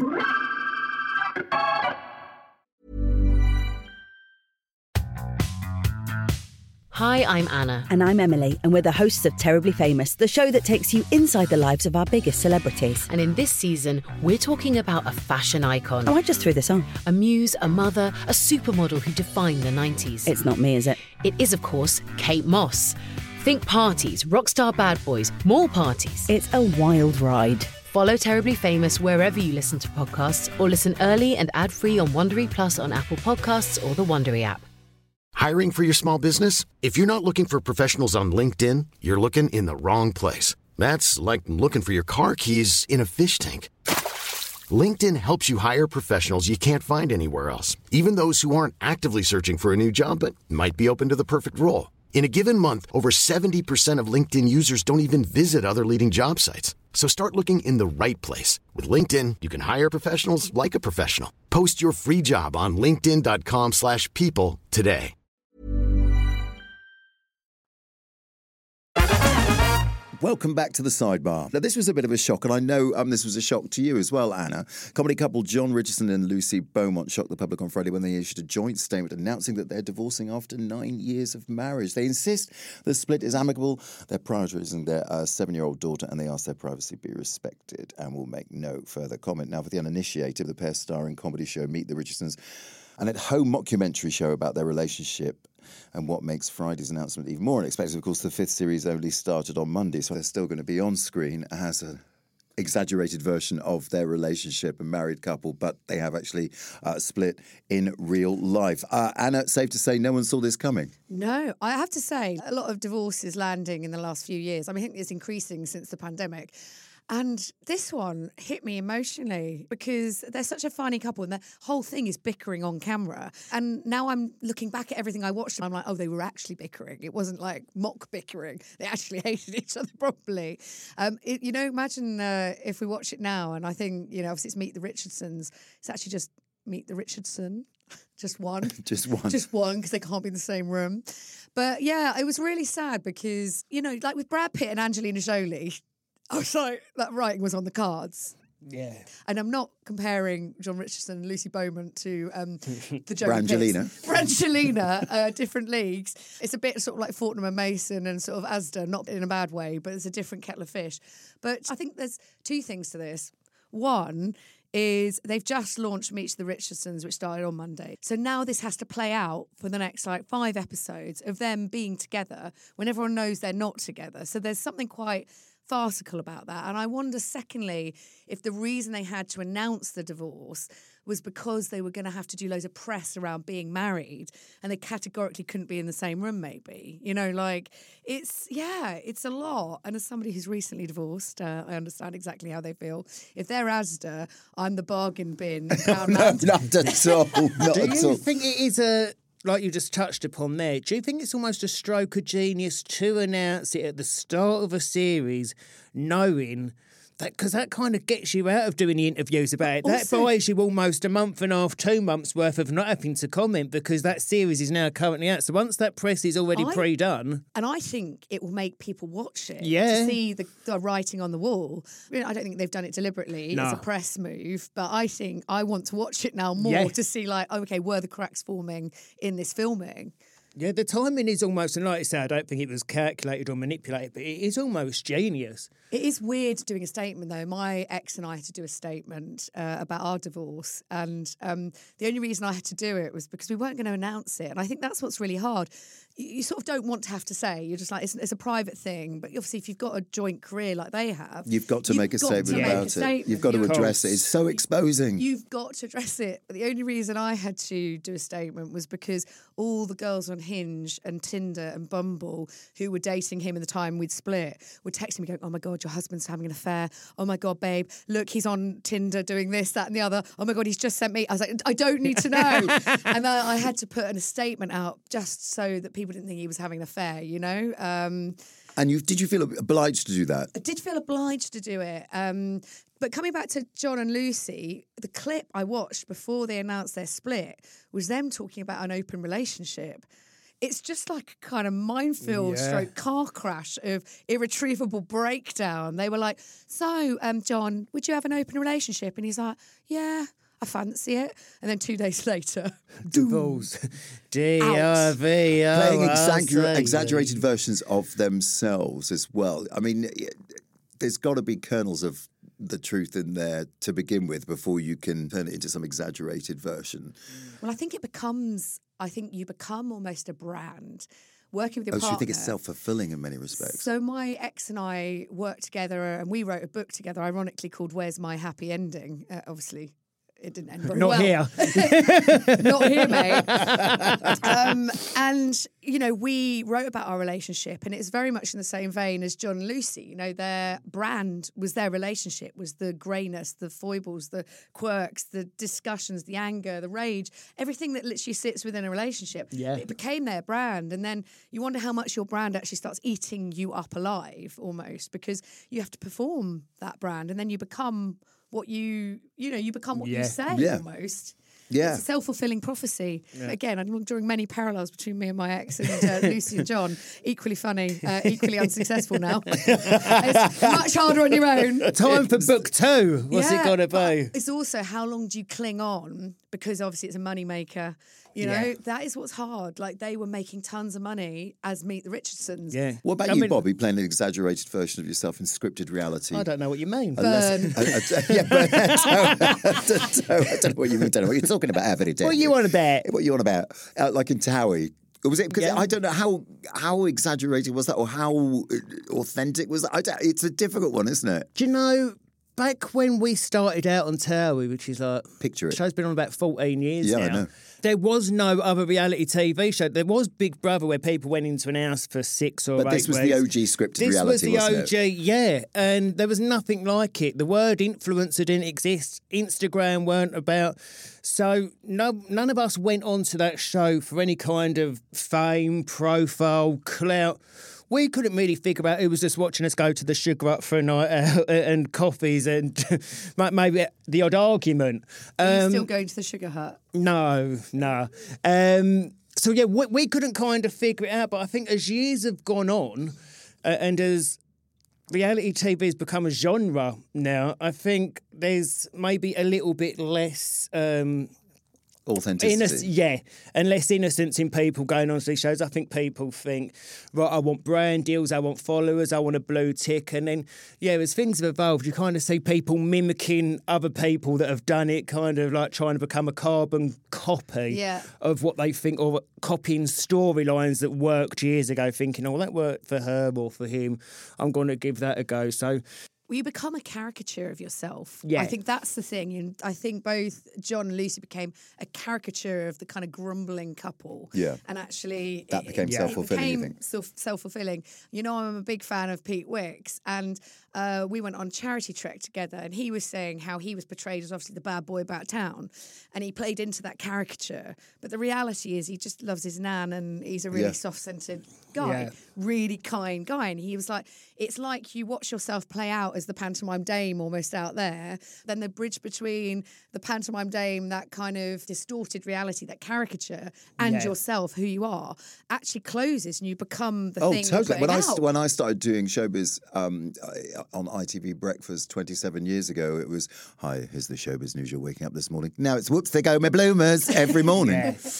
Speaker 2: Hi, I'm Anna.
Speaker 3: And I'm Emily, and we're the hosts of Terribly Famous, the show that takes you inside the lives of our biggest celebrities.
Speaker 2: And in this season, we're talking about a fashion icon.
Speaker 3: Oh, I just threw this on.
Speaker 2: A muse, a mother, a supermodel who defined the nineties.
Speaker 3: It's not me, is it?
Speaker 2: It is, of course, Kate Moss. Think parties, rockstar bad boys, more parties.
Speaker 3: It's a wild ride.
Speaker 2: Follow Terribly Famous wherever you listen to podcasts, or listen early and ad-free on Wondery Plus on Apple Podcasts or the Wondery app.
Speaker 1: Hiring for your small business? If you're not looking for professionals on LinkedIn, you're looking in the wrong place. That's like looking for your car keys in a fish tank. LinkedIn helps you hire professionals you can't find anywhere else, even those who aren't actively searching for a new job but might be open to the perfect role. In a given month, over seventy percent of LinkedIn users don't even visit other leading job sites. So start looking in the right place. With LinkedIn, you can hire professionals like a professional. Post your free job on linkedin.com slash people today.
Speaker 6: Welcome back to the sidebar. Now, this was a bit of a shock, and I know um, this was a shock to you as well, Anna. Comedy couple John Richardson and Lucy Beaumont shocked the public on Friday when they issued a joint statement announcing that they're divorcing after nine years of marriage. They insist the split is amicable, they're prioritising their uh, seven-year-old daughter, and they ask their privacy be respected and will make no further comment. Now, for the uninitiated, the pair star in comedy show Meet the Richardsons, an at-home mockumentary show about their relationship. And what makes Friday's announcement even more unexpected, of course, the fifth series only started on Monday, so they're still going to be on screen as an exaggerated version of their relationship, a married couple, but they have actually uh, split in real life. Uh, Anna, safe to say no one saw this coming?
Speaker 7: No, I have to say, a lot of divorces landing in the last few years. I mean, I think it's increasing since the pandemic. And this one hit me emotionally because they're such a funny couple and the whole thing is bickering on camera. And now I'm looking back at everything I watched and I'm like, oh, they were actually bickering. It wasn't like mock bickering. They actually hated each other properly. Um, it, you know, imagine uh, if we watch it now and I think, you know, obviously it's Meet the Richardsons. It's actually just Meet the Richardson. Just one.
Speaker 6: Just one.
Speaker 7: Just one, because they can't be in the same room. But yeah, it was really sad because, you know, like with Brad Pitt and Angelina Jolie, I was like, that writing was on the cards.
Speaker 8: Yeah.
Speaker 7: And I'm not comparing John Richardson and Lucy Beaumont to um, the Joey
Speaker 6: Brangelina.
Speaker 7: Pitts. Brangelina, uh, different leagues. It's a bit sort of like Fortnum and Mason and sort of Asda, not in a bad way, but it's a different kettle of fish. But I think there's two things to this. One is they've just launched Meet the Richardsons, which started on Monday. So now this has to play out for the next like five episodes of them being together when everyone knows they're not together. So there's something quite farcical about that. And I wonder, secondly, if the reason they had to announce the divorce was because they were going to have to do loads of press around being married and they categorically couldn't be in the same room, maybe. You know, like, it's, yeah, it's a lot. And as somebody who's recently divorced, uh, I understand exactly how they feel. If they're Asda, I'm the bargain bin.
Speaker 6: no, not at all. Not
Speaker 8: Do
Speaker 6: at
Speaker 8: you
Speaker 6: all.
Speaker 8: think it is a... Like you just touched upon there, do you think it's almost a stroke of genius to announce it at the start of a series, knowing that, because that kind of gets you out of doing the interviews about it.
Speaker 7: Also,
Speaker 8: that buys you almost a month and a half, two months worth of not having to comment because that series is now currently out. So once that press is already
Speaker 7: I,
Speaker 8: pre-done.
Speaker 7: And I think it will make people watch it
Speaker 8: Yeah.
Speaker 7: to see the, the writing on the wall. I don't think they've done it deliberately.
Speaker 8: No.
Speaker 7: It's a press move. But I think I want to watch it now more
Speaker 8: Yeah.
Speaker 7: to see, like, oh, okay, were the cracks forming in this filming?
Speaker 8: Yeah, the timing is almost, and like I said, I don't think it was calculated or manipulated, but it is almost genius.
Speaker 7: It is weird doing a statement, though. My ex and I had to do a statement uh, about our divorce. And um, the only reason I had to do it was because we weren't going to announce it. And I think that's what's really hard. you, you sort of don't want to have to say. You're just like, it's, it's a private thing. But obviously, if you've got a joint career like they have,
Speaker 6: You've got to
Speaker 7: you've
Speaker 6: make a
Speaker 7: got
Speaker 6: statement
Speaker 7: to make
Speaker 6: about
Speaker 7: a
Speaker 6: it.
Speaker 7: statement.
Speaker 6: You've got to
Speaker 7: You-
Speaker 6: address it. It's so exposing.
Speaker 7: You've got to address it. But the only reason I had to do a statement was because all the girls on Hinge and Tinder and Bumble who were dating him in the time we'd split were texting me going, oh my God, your husband's having an affair. Oh my God, babe, look, he's on Tinder doing this, that and the other. Oh my God, he's just sent me. I was like, I don't need to know. And then I had to put a statement out just so that people didn't think he was having an affair, you know? Um,
Speaker 6: And you did you feel obliged to do that?
Speaker 7: I did feel obliged to do it. Um, but coming back to John and Lucy, the clip I watched before they announced their split was them talking about an open relationship. It's just like a kind of minefield
Speaker 8: Yeah.
Speaker 7: stroke car crash of irretrievable breakdown. They were like, so, um, John, would you have an open relationship? And he's like, yeah, I fancy it. And then two days later,
Speaker 8: Divorce. D R V O.
Speaker 6: Playing exagger- exaggerated versions of themselves as well. I mean, there's got to be kernels of the truth in there to begin with before you can turn it into some exaggerated version.
Speaker 7: well, I think it becomes, I think you become almost a brand. Working with your
Speaker 6: Oh, so
Speaker 7: partner.
Speaker 6: you think it's self-fulfilling in many respects?
Speaker 7: So my ex and I worked together and we wrote a book together, ironically called Where's My Happy Ending? Uh, obviously, it didn't end very
Speaker 8: Not
Speaker 7: well.
Speaker 8: here.
Speaker 7: Not here, mate. Um, and, you know, we wrote about our relationship and it's very much in the same vein as John and Lucy. You know, their brand was their relationship, was the greyness, the foibles, the quirks, the discussions, the anger, the rage, everything that literally sits within a relationship.
Speaker 8: Yeah.
Speaker 7: It became their brand. And then you wonder how much your brand actually starts eating you up alive almost because you have to perform that brand and then you become what you, you know, you become what
Speaker 8: Yeah.
Speaker 7: you say
Speaker 6: Yeah.
Speaker 7: almost.
Speaker 6: Yeah.
Speaker 7: It's a self-fulfilling prophecy. Again, I'm drawing many parallels between me and my ex and uh, Lucy and John. Equally funny, uh, equally unsuccessful now. It's much harder on your own.
Speaker 8: Time for book two. What's it
Speaker 7: Yeah,
Speaker 8: got to
Speaker 7: but
Speaker 8: be?
Speaker 7: It's also how long do you cling on because obviously it's a moneymaker. You know,
Speaker 8: Yeah.
Speaker 7: that is what's hard. Like they were making tons of money as Meet the Richardsons.
Speaker 8: Yeah.
Speaker 6: What about
Speaker 8: I
Speaker 6: you,
Speaker 8: mean,
Speaker 6: Bobby, playing an exaggerated version of yourself in scripted reality?
Speaker 8: I don't know what you mean.
Speaker 7: Burn.
Speaker 6: Uh, uh, yeah, but I don't know what you mean. I don't know what you're talking about, Evan.
Speaker 8: What you on about?
Speaker 6: What you on about? Uh, like in Towie. Was it because
Speaker 8: Yeah.
Speaker 6: I don't know how how exaggerated was that or how uh, authentic was that? I don't, it's a difficult one, isn't it?
Speaker 8: Do you know, back when we started out on Towie, which is like...
Speaker 6: Picture it.
Speaker 8: The show's been on about fourteen years
Speaker 6: Yeah,
Speaker 8: now.
Speaker 6: I know.
Speaker 8: There was no other reality T V show. There was Big Brother where people went into an house for six or
Speaker 6: But
Speaker 8: eight
Speaker 6: this was
Speaker 8: weeks.
Speaker 6: the O G scripted
Speaker 8: This
Speaker 6: reality,
Speaker 8: was the
Speaker 6: wasn't
Speaker 8: O
Speaker 6: it?
Speaker 8: G, yeah. And there was nothing like it. The word influencer didn't exist. Instagram weren't about. So no, none of us went onto that show for any kind of fame, profile, clout. We couldn't really figure out who was just watching us go to the Sugar Up for a night out and coffees and maybe the odd argument.
Speaker 7: Are you
Speaker 8: Um,
Speaker 7: still going to the Sugar Hut?
Speaker 8: no, no. Um, so, yeah, we, we couldn't kind of figure it out. But I think as years have gone on uh, and as reality T V has become a genre now, I think there's maybe a little bit less... Um,
Speaker 6: Authenticity.
Speaker 8: Innoc- yeah, and less innocence in people going on to these shows. I think people think, right, I want brand deals, I want followers, I want a blue tick. And then, yeah, as things have evolved, you kind of see people mimicking other people that have done it, kind of like trying to become a carbon copy
Speaker 7: Yeah.
Speaker 8: of what they think, or copying storylines that worked years ago, thinking, oh, that worked for her or for him. I'm going to give that a go. So...
Speaker 7: Well, you become a caricature of yourself.
Speaker 8: Yeah.
Speaker 7: I think that's the thing. And I think both John and Lucy became a caricature of the kind of grumbling couple.
Speaker 6: Yeah.
Speaker 7: And actually...
Speaker 6: That became
Speaker 7: it,
Speaker 6: self-fulfilling,
Speaker 7: it
Speaker 6: you
Speaker 7: became
Speaker 6: think?
Speaker 7: self- self-fulfilling. You know, I'm a big fan of Pete Wicks. And uh, we went on charity trek together. And he was saying how he was portrayed as obviously the bad boy about town. And he played into that caricature. But the reality is he just loves his nan and he's a really
Speaker 6: Yeah.
Speaker 7: soft-centered guy.
Speaker 8: Yeah.
Speaker 7: Really kind guy. And he was like, it's like you watch yourself play out as the pantomime dame almost out there. Then the bridge between the pantomime dame, that kind of distorted reality, that caricature, and
Speaker 8: Yeah.
Speaker 7: yourself, who you are, actually closes and you become the
Speaker 6: Oh,
Speaker 7: thing you're
Speaker 6: totally. When I
Speaker 7: putting
Speaker 6: st-
Speaker 7: out.
Speaker 6: when I started doing showbiz um, I- on I T V Breakfast twenty-seven years ago, it was, "Hi, here's the showbiz news. You're waking up this morning." Now it's, "Whoops, there go my bloomers," every morning.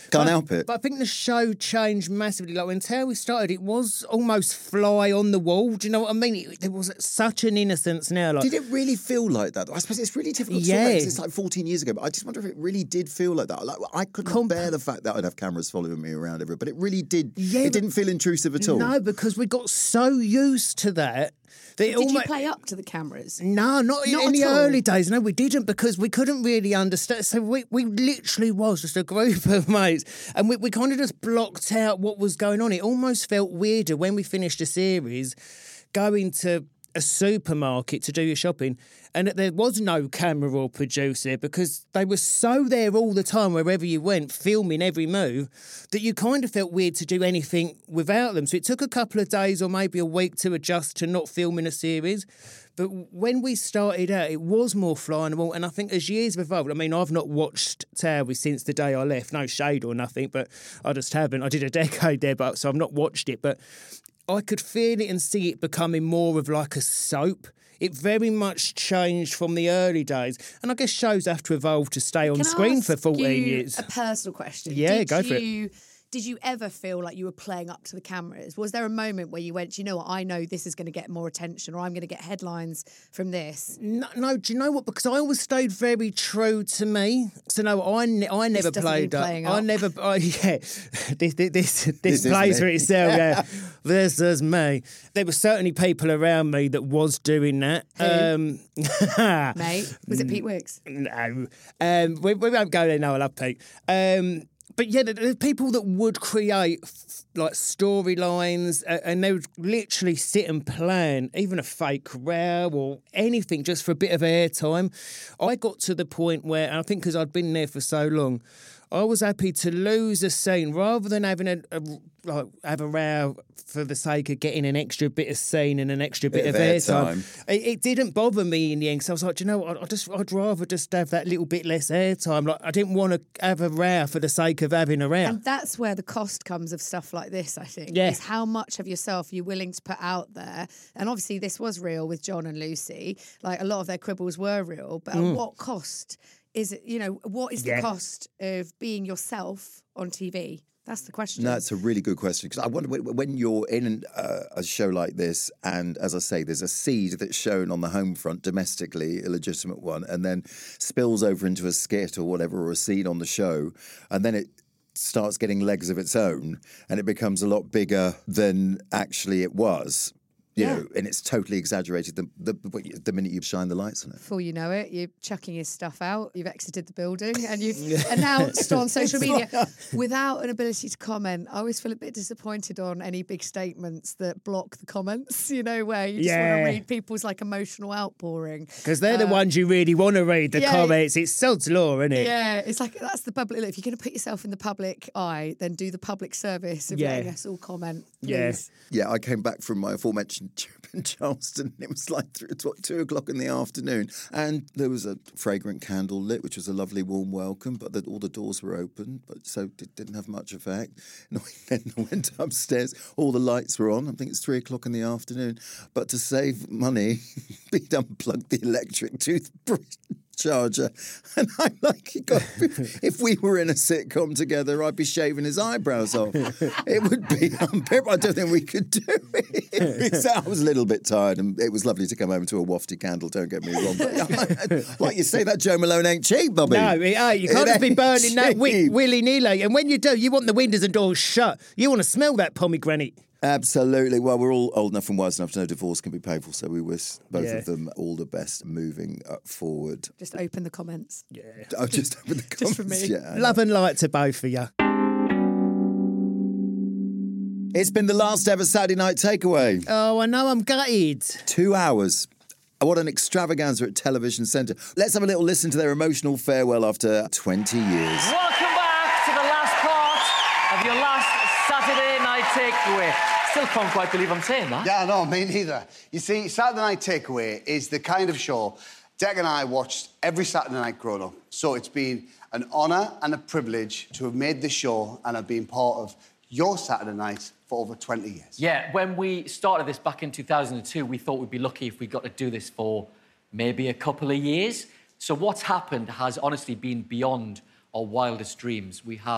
Speaker 6: Can't
Speaker 8: but,
Speaker 6: help it.
Speaker 8: But I think the show changed massively. Like when Terry started, it was almost fly on the wall. Do you know what I mean? It, there was such an innocence now. Like,
Speaker 6: did it really feel like that? I suppose it's really difficult to
Speaker 8: Yeah.
Speaker 6: talk about 'cause it's like fourteen years ago, but I just wonder if it really did feel like that. Like, I couldn't
Speaker 8: Comp-
Speaker 6: bear the fact that I'd have cameras following me around everywhere, but it really did.
Speaker 8: Yeah,
Speaker 6: it didn't feel intrusive at all.
Speaker 8: No, because we got so used to that. that it
Speaker 7: Did you
Speaker 8: almo-
Speaker 7: play up to the cameras?
Speaker 8: No, not,
Speaker 7: Not
Speaker 8: in the
Speaker 7: at all?
Speaker 8: early days. No, we didn't because we couldn't really understand. So we, we literally was just a group of mates and we, we kind of just blocked out what was going on. It almost felt weirder when we finished a series going to a supermarket to do your shopping and that there was no camera or producer because they were so there all the time wherever you went, filming every move, that you kind of felt weird to do anything without them. So it took a couple of days or maybe a week to adjust to not filming a series. But when we started out, it was more fly on the wall. And I think as years have evolved, I mean, I've not watched Towie since the day I left. No shade or nothing, but I just haven't. I did a decade there, but so I've not watched it. But I could feel it and see it becoming more of like a soap. It very much changed from the early days. And I guess shows have to evolve to stay on
Speaker 7: Can
Speaker 8: screen
Speaker 7: I
Speaker 8: for
Speaker 7: ask
Speaker 8: fourteen
Speaker 7: you
Speaker 8: years.
Speaker 7: A personal question.
Speaker 8: Yeah,
Speaker 7: did
Speaker 8: go for it.
Speaker 7: you, Did you ever feel like you were playing up to the cameras? Was there a moment where you went, you know what, I know this is going to get more attention or I'm going to get headlines from this?
Speaker 8: No, no, do you know what? Because I always stayed very true to me. So no, I, ne- I never
Speaker 7: doesn't
Speaker 8: played
Speaker 7: mean
Speaker 8: up.
Speaker 7: playing
Speaker 8: I
Speaker 7: up.
Speaker 8: never. I, yeah, this this this, this,
Speaker 6: This is
Speaker 8: plays
Speaker 6: me.
Speaker 8: for itself. Yeah, this is me. There were certainly people around me that was doing that. Um,
Speaker 7: Mate, was it Pete Wicks?
Speaker 8: No, um, we, we won't go there. No, I love Pete. Um, but yeah, there- there's people that would create f- like storylines, uh, and they would literally sit and plan even a fake row or anything just for a bit of airtime. I got to the point where, and I think because I'd been there for so long, I was happy to lose a scene rather than having a, a like have a row for the sake of getting an extra bit of scene and an extra bit,
Speaker 6: Bit
Speaker 8: of
Speaker 6: of
Speaker 8: airtime.
Speaker 6: airtime.
Speaker 8: It, it didn't bother me in the end. So I was like, do you know what? I just I'd rather just have that little bit less airtime. Like I didn't want to have a row for the sake of having a row.
Speaker 7: And that's where the cost comes of stuff like this, I think.
Speaker 8: Yeah.
Speaker 7: Is how much of yourself you're willing to put out there. And obviously this was real with John and Lucy. Like a lot of their quibbles were real, but
Speaker 8: Mm.
Speaker 7: at what cost is it, you know, what is
Speaker 8: Yeah.
Speaker 7: the cost of being yourself on T V? That's the question.
Speaker 6: No, it's a really good question because I wonder when- when you're in an, uh, a show like this, and as I say, there's a seed that's shown on the home front domestically, a legitimate one, and then spills over into a skit or whatever, or a scene on the show, and then it starts getting legs of its own, and it becomes a lot bigger than actually it was. You
Speaker 7: Yeah.
Speaker 6: know, and it's totally exaggerated the, the the minute you shine the lights on it.
Speaker 7: Before you know it, you're chucking his stuff out, you've exited the building, and you've announced on social media without an ability to comment. I always feel a bit disappointed on any big statements that block the comments, you know, where you just want
Speaker 8: Yeah.
Speaker 7: to read people's like emotional outpouring.
Speaker 8: Because they're the ones you really want to read, the
Speaker 7: yeah.
Speaker 8: comments. It's sod's law, isn't it?
Speaker 7: Yeah, it's like that's the public. Look, if you're going to put yourself in the public eye, then do the public service of
Speaker 8: Yeah.
Speaker 7: letting us all comment.
Speaker 8: Yeah.
Speaker 7: Please.
Speaker 6: Yeah, I came back from my aforementioned trip in Charleston. It was like three, what, two o'clock in the afternoon, and there was a fragrant candle lit, which was a lovely warm welcome. But the, all the doors were open, but so it didn't have much effect. And then I went upstairs. All the lights were on. I think it's three o'clock in the afternoon. But to save money, we'd unplugged the electric toothbrush charger, and I'm like, God, if, if we were in a sitcom together, I'd be shaving his eyebrows off. It would be unbearable. I don't think we could do it. So I was a little bit tired, and it was lovely to come home to a wafty candle. Don't get me wrong, but like you say, that Joe Malone ain't cheap, Bobby.
Speaker 8: No, it ain't. You can't
Speaker 6: It
Speaker 8: just be
Speaker 6: ain't
Speaker 8: burning that
Speaker 6: cheap.
Speaker 8: wi- willy-nilly. And when you do, you want the windows and doors shut. You want to smell that pomegranate.
Speaker 6: Absolutely. Well, we're all old enough and wise enough to know divorce can be painful, so we wish both
Speaker 8: Yeah.
Speaker 6: of them all the best moving uh, forward.
Speaker 7: Just open the comments.
Speaker 8: Yeah.
Speaker 6: I'll just open the comments.
Speaker 7: Just for me.
Speaker 6: Yeah, I know.
Speaker 8: Love and light to both of you.
Speaker 6: It's been the last ever Saturday night takeaway.
Speaker 8: Oh, I know, I'm gutted.
Speaker 6: Two hours. What an extravaganza at Television Centre. Let's have a little listen to their emotional farewell after twenty years.
Speaker 9: Welcome back to the last part of your last Saturday night takeaway. Still can't quite believe I'm saying that.
Speaker 10: Yeah, no, me neither. You see, Saturday Night Takeaway is the kind of show Dec and I watched every Saturday night growing up. So it's been an honour and a privilege to have made this show and have been part of your Saturday night for over twenty years.
Speaker 9: Yeah, when we started this back in two thousand two, we thought we'd be lucky if we got to do this for maybe a couple of years. So what's happened has honestly been beyond our wildest dreams. We have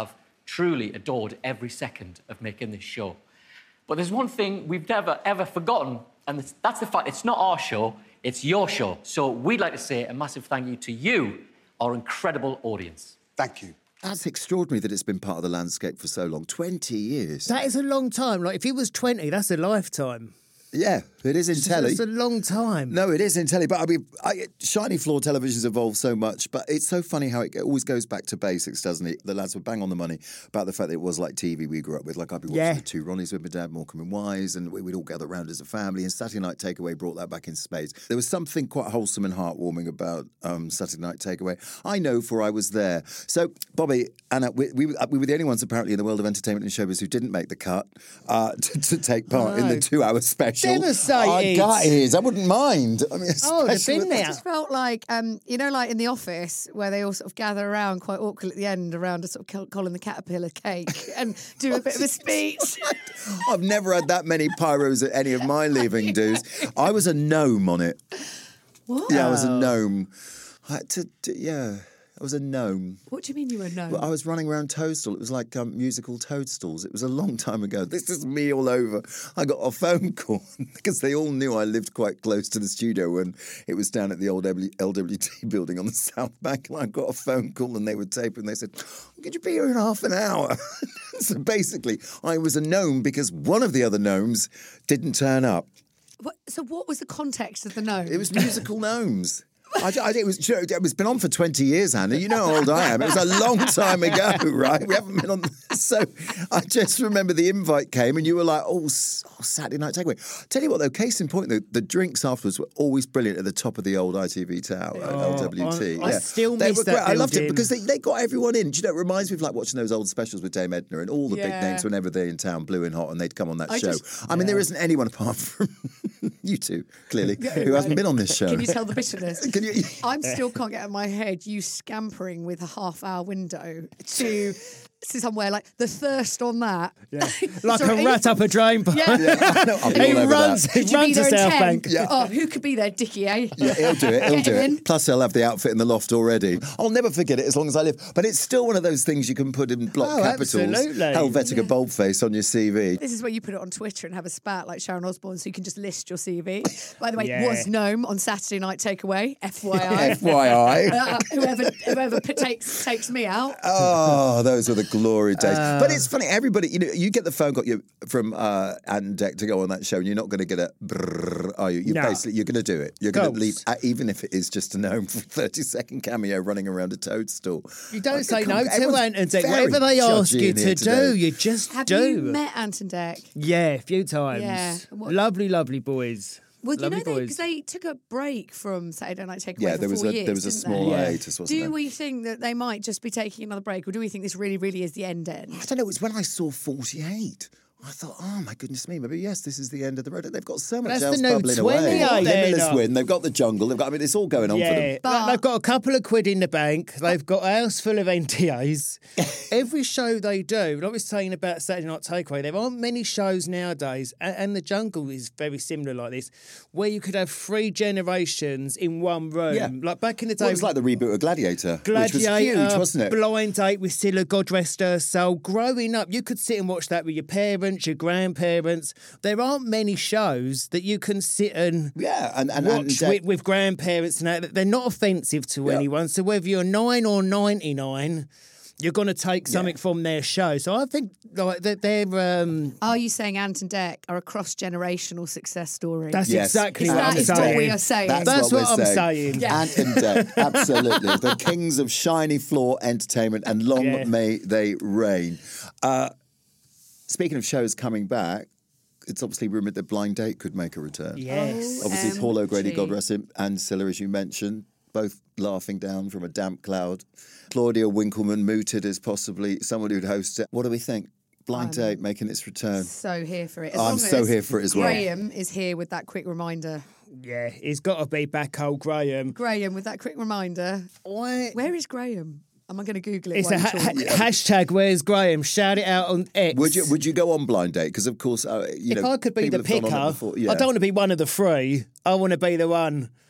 Speaker 9: truly adored every second of making this show. But there's one thing we've never, ever forgotten, and that's the fact it's not our show, it's your show. So we'd like to say a massive thank you to you, our incredible audience.
Speaker 10: Thank you.
Speaker 6: That's extraordinary that it's been part of the landscape for so long. twenty years.
Speaker 8: That is a long time. Like, if it was twenty, that's a lifetime.
Speaker 6: Yeah, it is in
Speaker 8: It's,
Speaker 6: telly.
Speaker 8: it's a long time.
Speaker 6: No, it is in telly. But I mean, I, shiny floor television's evolved so much. But it's so funny how it always goes back to basics, doesn't it? The lads were bang on the money about the fact that it was like T V we grew up with. Like I'd be watching
Speaker 8: Yeah.
Speaker 6: the two Ronnies with my dad, Morecambe and Wise, and we- we'd all gather around as a family. And Saturday Night Takeaway brought that back in spades. There was something quite wholesome and heartwarming about um, Saturday Night Takeaway. I know, for I was there. So, Bobby, Anna, we, we, we were the only ones apparently in the world of entertainment and showbiz who didn't make the cut uh, to, to take part in the two-hour special.
Speaker 8: Devastated.
Speaker 6: I got it. I wouldn't mind. I mean,
Speaker 8: Oh, they've
Speaker 6: especially
Speaker 8: been
Speaker 6: with-
Speaker 7: It
Speaker 8: there.
Speaker 7: just felt like, um, you know, like in The Office, where they all sort of gather around quite awkwardly at the end around a sort of Col- Colin the Caterpillar cake and do a bit of a speech.
Speaker 6: I've never had that many pyros at any of my leaving dues. I was a gnome on it.
Speaker 7: What?
Speaker 6: Yeah, I was a gnome. I had to, to- yeah, I was a gnome.
Speaker 7: What do you mean you were known?
Speaker 6: Well, I was running around Toadstool. It was like um, musical Toadstools. It was a long time ago. This is me all over. I got a phone call because they all knew I lived quite close to the studio when it was down at the old L W T building on the South Bank. And I got a phone call and they were taping. They said, could you be here in half an hour? So basically, I was a gnome because one of the other gnomes didn't turn up.
Speaker 7: What, so what was the context of the gnome?
Speaker 6: It was musical gnomes. I, I, it was, you know, it was been on for twenty years, Anna. You know how old I am. It was a long time ago, right? We haven't been on. So I just remember the invite came and you were like, oh, s- oh Saturday Night Takeaway. Tell you what, though, case in point, the, the drinks afterwards were always brilliant at the top of the old I T V tower, at L W T.
Speaker 8: I- I still
Speaker 6: they
Speaker 8: miss
Speaker 6: were
Speaker 8: that
Speaker 6: great. I loved it
Speaker 8: building.
Speaker 6: because they, they got everyone in. Do you know, it reminds me of like watching those old specials with Dame Edna and all the big
Speaker 7: Yeah.
Speaker 6: names whenever they're in town, blue and hot, and they'd come on that
Speaker 7: I
Speaker 6: show.
Speaker 7: just-
Speaker 6: I mean, there isn't anyone apart from you two, clearly, who hasn't been on this show.
Speaker 7: Can you tell the bitterness?
Speaker 6: Can you?
Speaker 7: I'm still can't get out of my head you scampering with a half hour window to to somewhere like the thirst on that.
Speaker 8: Yeah. Like
Speaker 7: Sorry,
Speaker 8: a rat up a drain pipe.
Speaker 7: Yeah.
Speaker 6: Yeah, I know. I'll be
Speaker 8: He
Speaker 6: all over
Speaker 8: runs,
Speaker 6: that.
Speaker 8: he
Speaker 7: Could you be
Speaker 8: runs to
Speaker 7: there in
Speaker 8: South
Speaker 7: ten?
Speaker 8: Bank.
Speaker 6: Yeah.
Speaker 7: Oh, who could be there, Dickie, eh?
Speaker 6: Yeah, he'll do it. He'll
Speaker 7: Get
Speaker 6: do
Speaker 7: him
Speaker 6: it.
Speaker 7: in.
Speaker 6: Plus, he'll have the outfit in the loft already. I'll never forget it as long as I live. But it's still one of those things you can put in block
Speaker 8: Oh,
Speaker 6: capitals.
Speaker 8: absolutely.
Speaker 6: Helvetica boldface on your C V.
Speaker 7: This is where you put it on Twitter and have a spat like Sharon Osbourne, so you can just list your C V. By the way,
Speaker 8: Yeah.
Speaker 7: was gnome on Saturday Night Takeaway, F Y I.
Speaker 6: F Y I.
Speaker 7: Uh, whoever whoever p- takes takes me out.
Speaker 6: Oh, those were the glory days. but it's funny, everybody, you know, you get the phone call you, from uh, Anne Deck to go on that show, and you're not going to get a brrr, are you? You're
Speaker 8: No.
Speaker 6: basically, you're going to do it. You're going to
Speaker 8: Course.
Speaker 6: leave, uh, even if it is just a gnome for a thirty second cameo running around a toadstool.
Speaker 8: You don't
Speaker 6: Like,
Speaker 8: say
Speaker 6: come-
Speaker 8: no to
Speaker 6: everyone's
Speaker 8: Ant and Deck.
Speaker 6: very
Speaker 8: Whatever they ask
Speaker 6: judgy
Speaker 8: you
Speaker 6: in here
Speaker 8: to
Speaker 6: today.
Speaker 8: do, you just
Speaker 7: Have
Speaker 8: do.
Speaker 7: you met Anton Deck?
Speaker 8: Yeah, a few times.
Speaker 7: Yeah. What-
Speaker 8: Lovely, lovely boys.
Speaker 7: Well, you
Speaker 8: lovely
Speaker 7: know, because
Speaker 8: boys.
Speaker 7: they, took a break from Saturday Night Takeaway
Speaker 6: Yeah,
Speaker 7: for
Speaker 6: there was
Speaker 7: four
Speaker 6: a
Speaker 7: years,
Speaker 6: there was a
Speaker 7: didn't
Speaker 6: small
Speaker 7: they?
Speaker 8: Yeah.
Speaker 6: hiatus, wasn't
Speaker 7: Do
Speaker 6: there?
Speaker 7: we think that they might just be taking another break, or do we think this really, really is the end end?
Speaker 6: I don't know. It's when I saw forty-eight. I thought, oh my goodness me, maybe yes, this is the end of the road. They've got so much
Speaker 8: That's
Speaker 6: else
Speaker 8: the new
Speaker 6: bubbling away.
Speaker 8: twenty-eight,
Speaker 6: Limitless
Speaker 8: then.
Speaker 6: win. They've got the jungle. They've got. I mean, it's all going on for them.
Speaker 8: Yeah,
Speaker 7: But-
Speaker 8: they've got a couple of quid in the bank. They've got a house full of N T As. Every show they do, like we were saying about Saturday Night Takeaway, there aren't many shows nowadays, and, and the Jungle is very similar like this, where you could have three generations in one room.
Speaker 6: Yeah.
Speaker 8: Like back in the day.
Speaker 6: Well, it was like the reboot of Gladiator, which was
Speaker 8: Gladiator,
Speaker 6: huge, wasn't it?
Speaker 8: Blind Date with Scylla, God rest her soul. Growing up, you could sit and watch that with your parents, your grandparents. There aren't many shows that you can sit and
Speaker 6: Yeah, and and,
Speaker 8: watch
Speaker 6: and Deck-
Speaker 8: with, with grandparents and that. They're not offensive to
Speaker 6: Yeah.
Speaker 8: anyone. So whether you're nine or ninety-nine, you're going to take something from their show. So I think like that they're. Um,
Speaker 7: Are you saying Anton Deck are a cross generational success story?
Speaker 8: that's
Speaker 6: Yes.
Speaker 8: exactly
Speaker 7: Is
Speaker 8: what
Speaker 7: that
Speaker 8: I'm
Speaker 7: is
Speaker 8: saying.
Speaker 7: what we are saying?
Speaker 6: That's,
Speaker 8: That's
Speaker 6: what,
Speaker 8: what
Speaker 6: we're
Speaker 8: I'm
Speaker 6: saying.
Speaker 8: saying.
Speaker 7: Yeah.
Speaker 6: Ant and Deck, absolutely. The kings of shiny floor entertainment, and long
Speaker 8: Yeah.
Speaker 6: may they reign. Uh, speaking of shows coming back, it's obviously rumoured that Blind Date could make a return.
Speaker 8: Yes.
Speaker 6: Obviously, Paul O'Grady, God
Speaker 7: O M G.
Speaker 6: rest him, and Scylla, as you mentioned, both laughing down from a damp cloud. Claudia Winkleman mooted as possibly someone who'd host it. What do we think? Blind Date making its return.
Speaker 7: So here for it. As
Speaker 6: I'm
Speaker 7: long
Speaker 6: so
Speaker 7: as
Speaker 6: here for it as well.
Speaker 7: Graham is here with that quick reminder.
Speaker 8: Yeah, he's got to be back, old Graham.
Speaker 7: Graham with that quick reminder.
Speaker 8: I,
Speaker 7: Where is Graham? Am I going to Google it?
Speaker 8: it's
Speaker 7: while
Speaker 8: a
Speaker 7: you
Speaker 8: ha-
Speaker 7: talk?
Speaker 8: ha- hashtag. Where's Graham? Shout it out on X.
Speaker 6: Would you would you go on Blind Date? Because of course, uh, you
Speaker 8: if
Speaker 6: know,
Speaker 8: I could be
Speaker 6: people
Speaker 8: the
Speaker 6: have gone on
Speaker 8: picker,
Speaker 6: it before. Yeah.
Speaker 8: I don't want to be one of the three. I want to be the one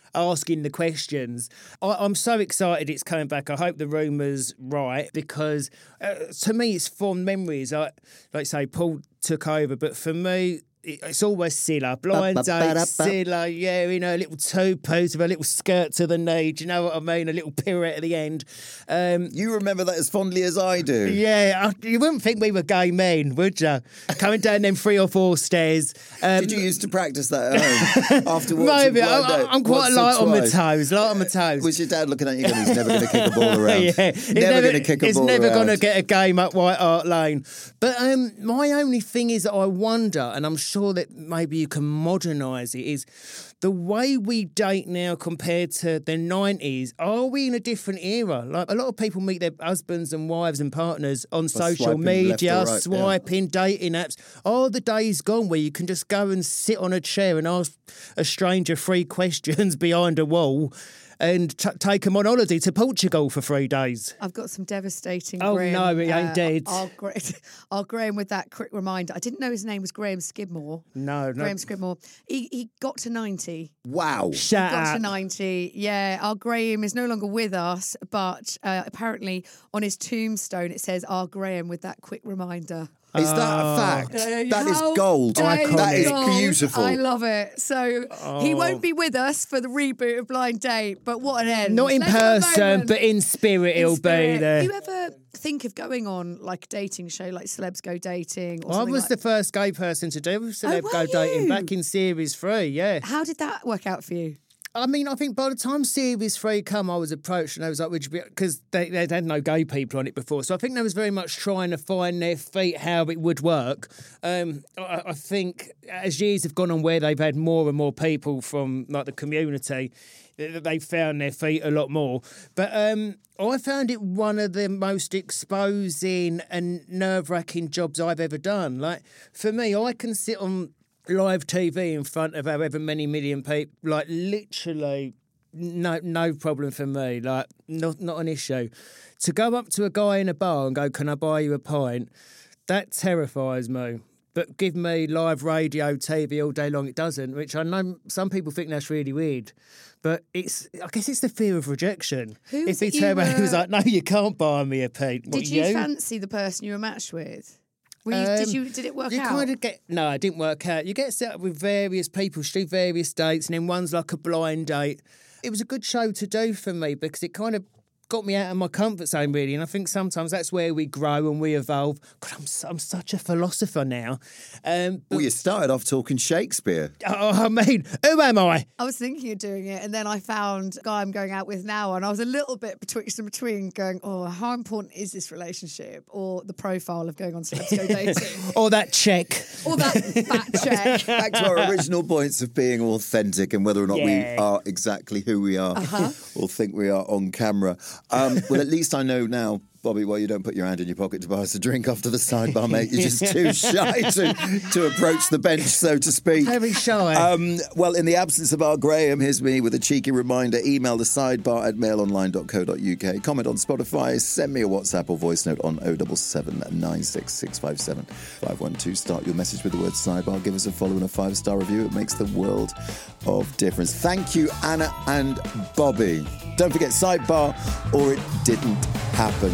Speaker 8: asking the questions. I, I'm so excited it's coming back. I hope the rumour's right because uh, to me it's fond memories. I, like say, Paul took over, but for me, it's always Cilla. Blind date, Cilla, yeah, in her little two-piece with a little skirt to the knee. Do you know what I mean? A little pirouette at the end. Um,
Speaker 6: you remember that as fondly as I do.
Speaker 8: Yeah, I, you wouldn't think we were gay men, would you? Coming down them three or four stairs. Um,
Speaker 6: Did you used to practice that at home after watching
Speaker 8: Maybe.
Speaker 6: Blind Date?
Speaker 8: I, I'm quite
Speaker 6: Once
Speaker 8: light
Speaker 6: or
Speaker 8: on my
Speaker 6: twice?
Speaker 8: toes, light on my toes.
Speaker 6: Was your dad looking at you going, he's never going to kick a ball around?
Speaker 8: Yeah,
Speaker 6: never, never going to kick a
Speaker 8: he's
Speaker 6: ball
Speaker 8: never
Speaker 6: around.
Speaker 8: going to get a game up White Hart Lane. But um, my only thing is that I wonder, and I'm sure that maybe you can modernise it, is the way we date now compared to the nineties. Are we in a different era? Like a lot of people meet their husbands and wives and partners on
Speaker 6: By
Speaker 8: social
Speaker 6: swiping left
Speaker 8: media,
Speaker 6: or right,
Speaker 8: swiping, dating apps. Are the days gone where you can just go and sit on a chair and ask a stranger three questions behind a wall and t- take them on holiday to Portugal for three days?
Speaker 7: I've got some devastating.
Speaker 8: Oh,
Speaker 7: Graham,
Speaker 8: no, it ain't
Speaker 7: uh,
Speaker 8: dead.
Speaker 7: I'll, I'll, I'll Graham with that quick reminder. I didn't know his name was Graham Skidmore.
Speaker 8: No, no.
Speaker 7: Graham Skidmore. He he got to ninety.
Speaker 6: Wow.
Speaker 8: Shut
Speaker 7: got
Speaker 8: up.
Speaker 7: to ninety. Yeah, our Graham is no longer with us, but uh, apparently on his tombstone it says "Our Graham" with that quick reminder.
Speaker 6: Is that a fact?
Speaker 7: Uh,
Speaker 6: that is
Speaker 7: how-
Speaker 6: gold.
Speaker 7: That is
Speaker 6: That is
Speaker 7: gold.
Speaker 6: beautiful.
Speaker 7: I love it. So he
Speaker 8: Oh.
Speaker 7: won't be with us for the reboot of Blind Date, but what an end.
Speaker 8: Not in
Speaker 7: Let's have a
Speaker 8: person,
Speaker 7: moment.
Speaker 8: but in spirit,
Speaker 7: In
Speaker 8: he'll
Speaker 7: spirit.
Speaker 8: be there.
Speaker 7: Do you ever think of going on like a dating show like Celebs Go Dating? Or
Speaker 8: I
Speaker 7: something
Speaker 8: was
Speaker 7: like
Speaker 8: the first gay person to do Celeb
Speaker 7: were
Speaker 8: Go Dating
Speaker 7: you?
Speaker 8: back in series three, yeah.
Speaker 7: How did that work out for you?
Speaker 8: I mean, I think by the time series three come, I was approached and I was like, would you be, because they, they had no gay people on it before. So I think they was very much trying to find their feet, how it would work. Um, I, I think as years have gone on where they've had more and more people from like the community, they- they've found their feet a lot more. But um, I found it one of the most exposing and nerve-wracking jobs I've ever done. Like, for me, I can sit on live T V in front of however many million people, like literally no no problem for me, like not not an issue. To go up to a guy in a bar and go, can I buy you a pint? That terrifies me. But give me live radio, T V all day long, it doesn't, which I know some people think that's really weird. But it's, I guess it's the fear of rejection.
Speaker 7: Who
Speaker 8: if
Speaker 7: was
Speaker 8: he
Speaker 7: it you
Speaker 8: turned around and was
Speaker 7: were-
Speaker 8: like, no, you can't buy me a pint. What,
Speaker 7: Did you, fancy the person you were matched with? Were you, did
Speaker 8: Um,
Speaker 7: you? Did it work
Speaker 8: you
Speaker 7: out?
Speaker 8: kind of get no, it didn't work out. You get set up with various people, do various dates, and then one's like a blind date. It was a good show to do for me because it kind of got me out of my comfort zone, really. And I think sometimes that's where we grow and we evolve. God, I'm su- I'm such a philosopher now. Um, but,
Speaker 6: Well, you started off talking Shakespeare.
Speaker 8: oh, I mean, who am I?
Speaker 7: I was thinking of doing it, and then I found a guy I'm going out with now, and I was a little bit betwixt and between, going, "Oh, how important is this relationship?" or the profile of going on Celebs Go Dating,
Speaker 8: Or that check.
Speaker 7: or that fact check.
Speaker 6: Back to our original points of being authentic and whether or not we
Speaker 8: Yeah.
Speaker 6: are exactly who we are or think we are on camera. Um, well, at least I know now, Bobby, why you don't put your hand in your pocket to buy us a drink after the sidebar, mate. You're just too shy to, to approach the bench, so to speak.
Speaker 8: Very shy.
Speaker 6: Um, well, in the absence of our Graham, here's me with a cheeky reminder. Email the sidebar at mailonline dot co dot uk. Comment on Spotify. Send me a WhatsApp or voice note on oh seven seven, nine six six, five seven five one two. Start your message with the word sidebar. Give us a follow and a five-star review. It makes the world of difference. Thank you, Anna and Bobby. Don't forget sidebar or it didn't happen.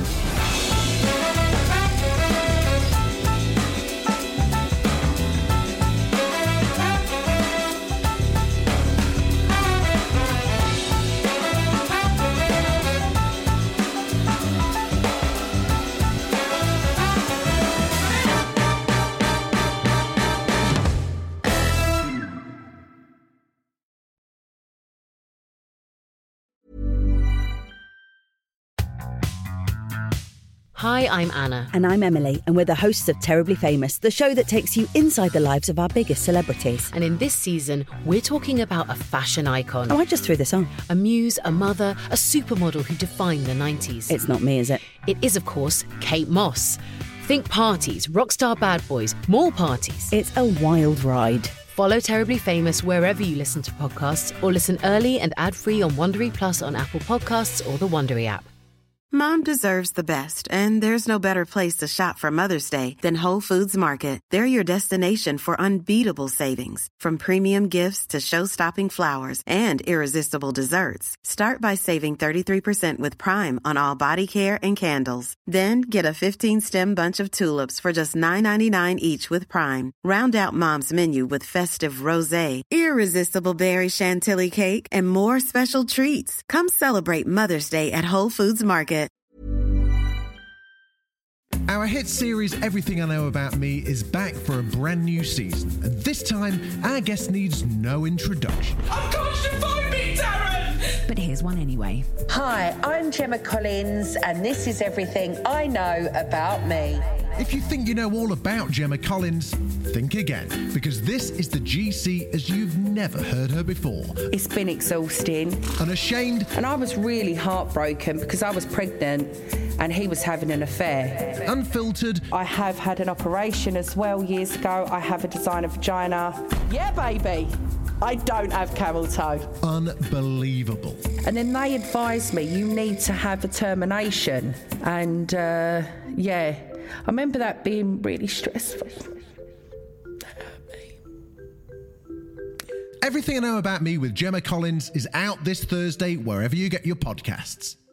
Speaker 2: Hi, I'm Anna.
Speaker 3: And I'm Emily, and we're the hosts of Terribly Famous, the show that takes you inside the lives of our biggest celebrities.
Speaker 2: And in this season, we're talking about a fashion icon.
Speaker 3: Oh, I just threw this on.
Speaker 2: A muse, a mother, a supermodel who defined the nineties.
Speaker 3: It's not me, is it?
Speaker 2: It is, of course, Kate Moss. Think parties, rockstar bad boys, more parties.
Speaker 3: It's a wild ride.
Speaker 2: Follow Terribly Famous wherever you listen to podcasts or listen early and ad-free on Wondery Plus on Apple Podcasts or the Wondery app.
Speaker 11: Mom deserves the best, and there's no better place to shop for Mother's Day than Whole Foods Market. They're your destination for unbeatable savings, from premium gifts to show-stopping flowers and irresistible desserts. Start by saving thirty-three percent with Prime on all body care and candles. Then get a fifteen-stem bunch of tulips for just nine ninety-nine each with Prime. Round out Mom's menu with festive rosé, irresistible berry chantilly cake, and more special treats. Come celebrate Mother's Day at Whole Foods Market.
Speaker 12: Our hit series Everything I Know About Me is back for a brand new season. And this time, our guest needs no introduction.
Speaker 13: Of course you find me, Darren!
Speaker 14: But here's one anyway.
Speaker 15: Hi, I'm Gemma Collins, and this is Everything I Know About Me.
Speaker 12: If you think you know all about Gemma Collins, think again, because this is the G C as you've never heard her before.
Speaker 16: It's been exhausting.
Speaker 12: Unashamed.
Speaker 16: And I was really heartbroken because I was pregnant and he was having an affair.
Speaker 12: Unfiltered.
Speaker 16: I have had an operation as well years ago. I have a designer vagina. Yeah, baby. I don't have camel toe.
Speaker 12: Unbelievable.
Speaker 16: And then they advised me, you need to have a termination. And, uh, yeah, I remember that being really stressful.
Speaker 12: Everything I Know About Me with Gemma Collins is out this Thursday wherever you get your podcasts.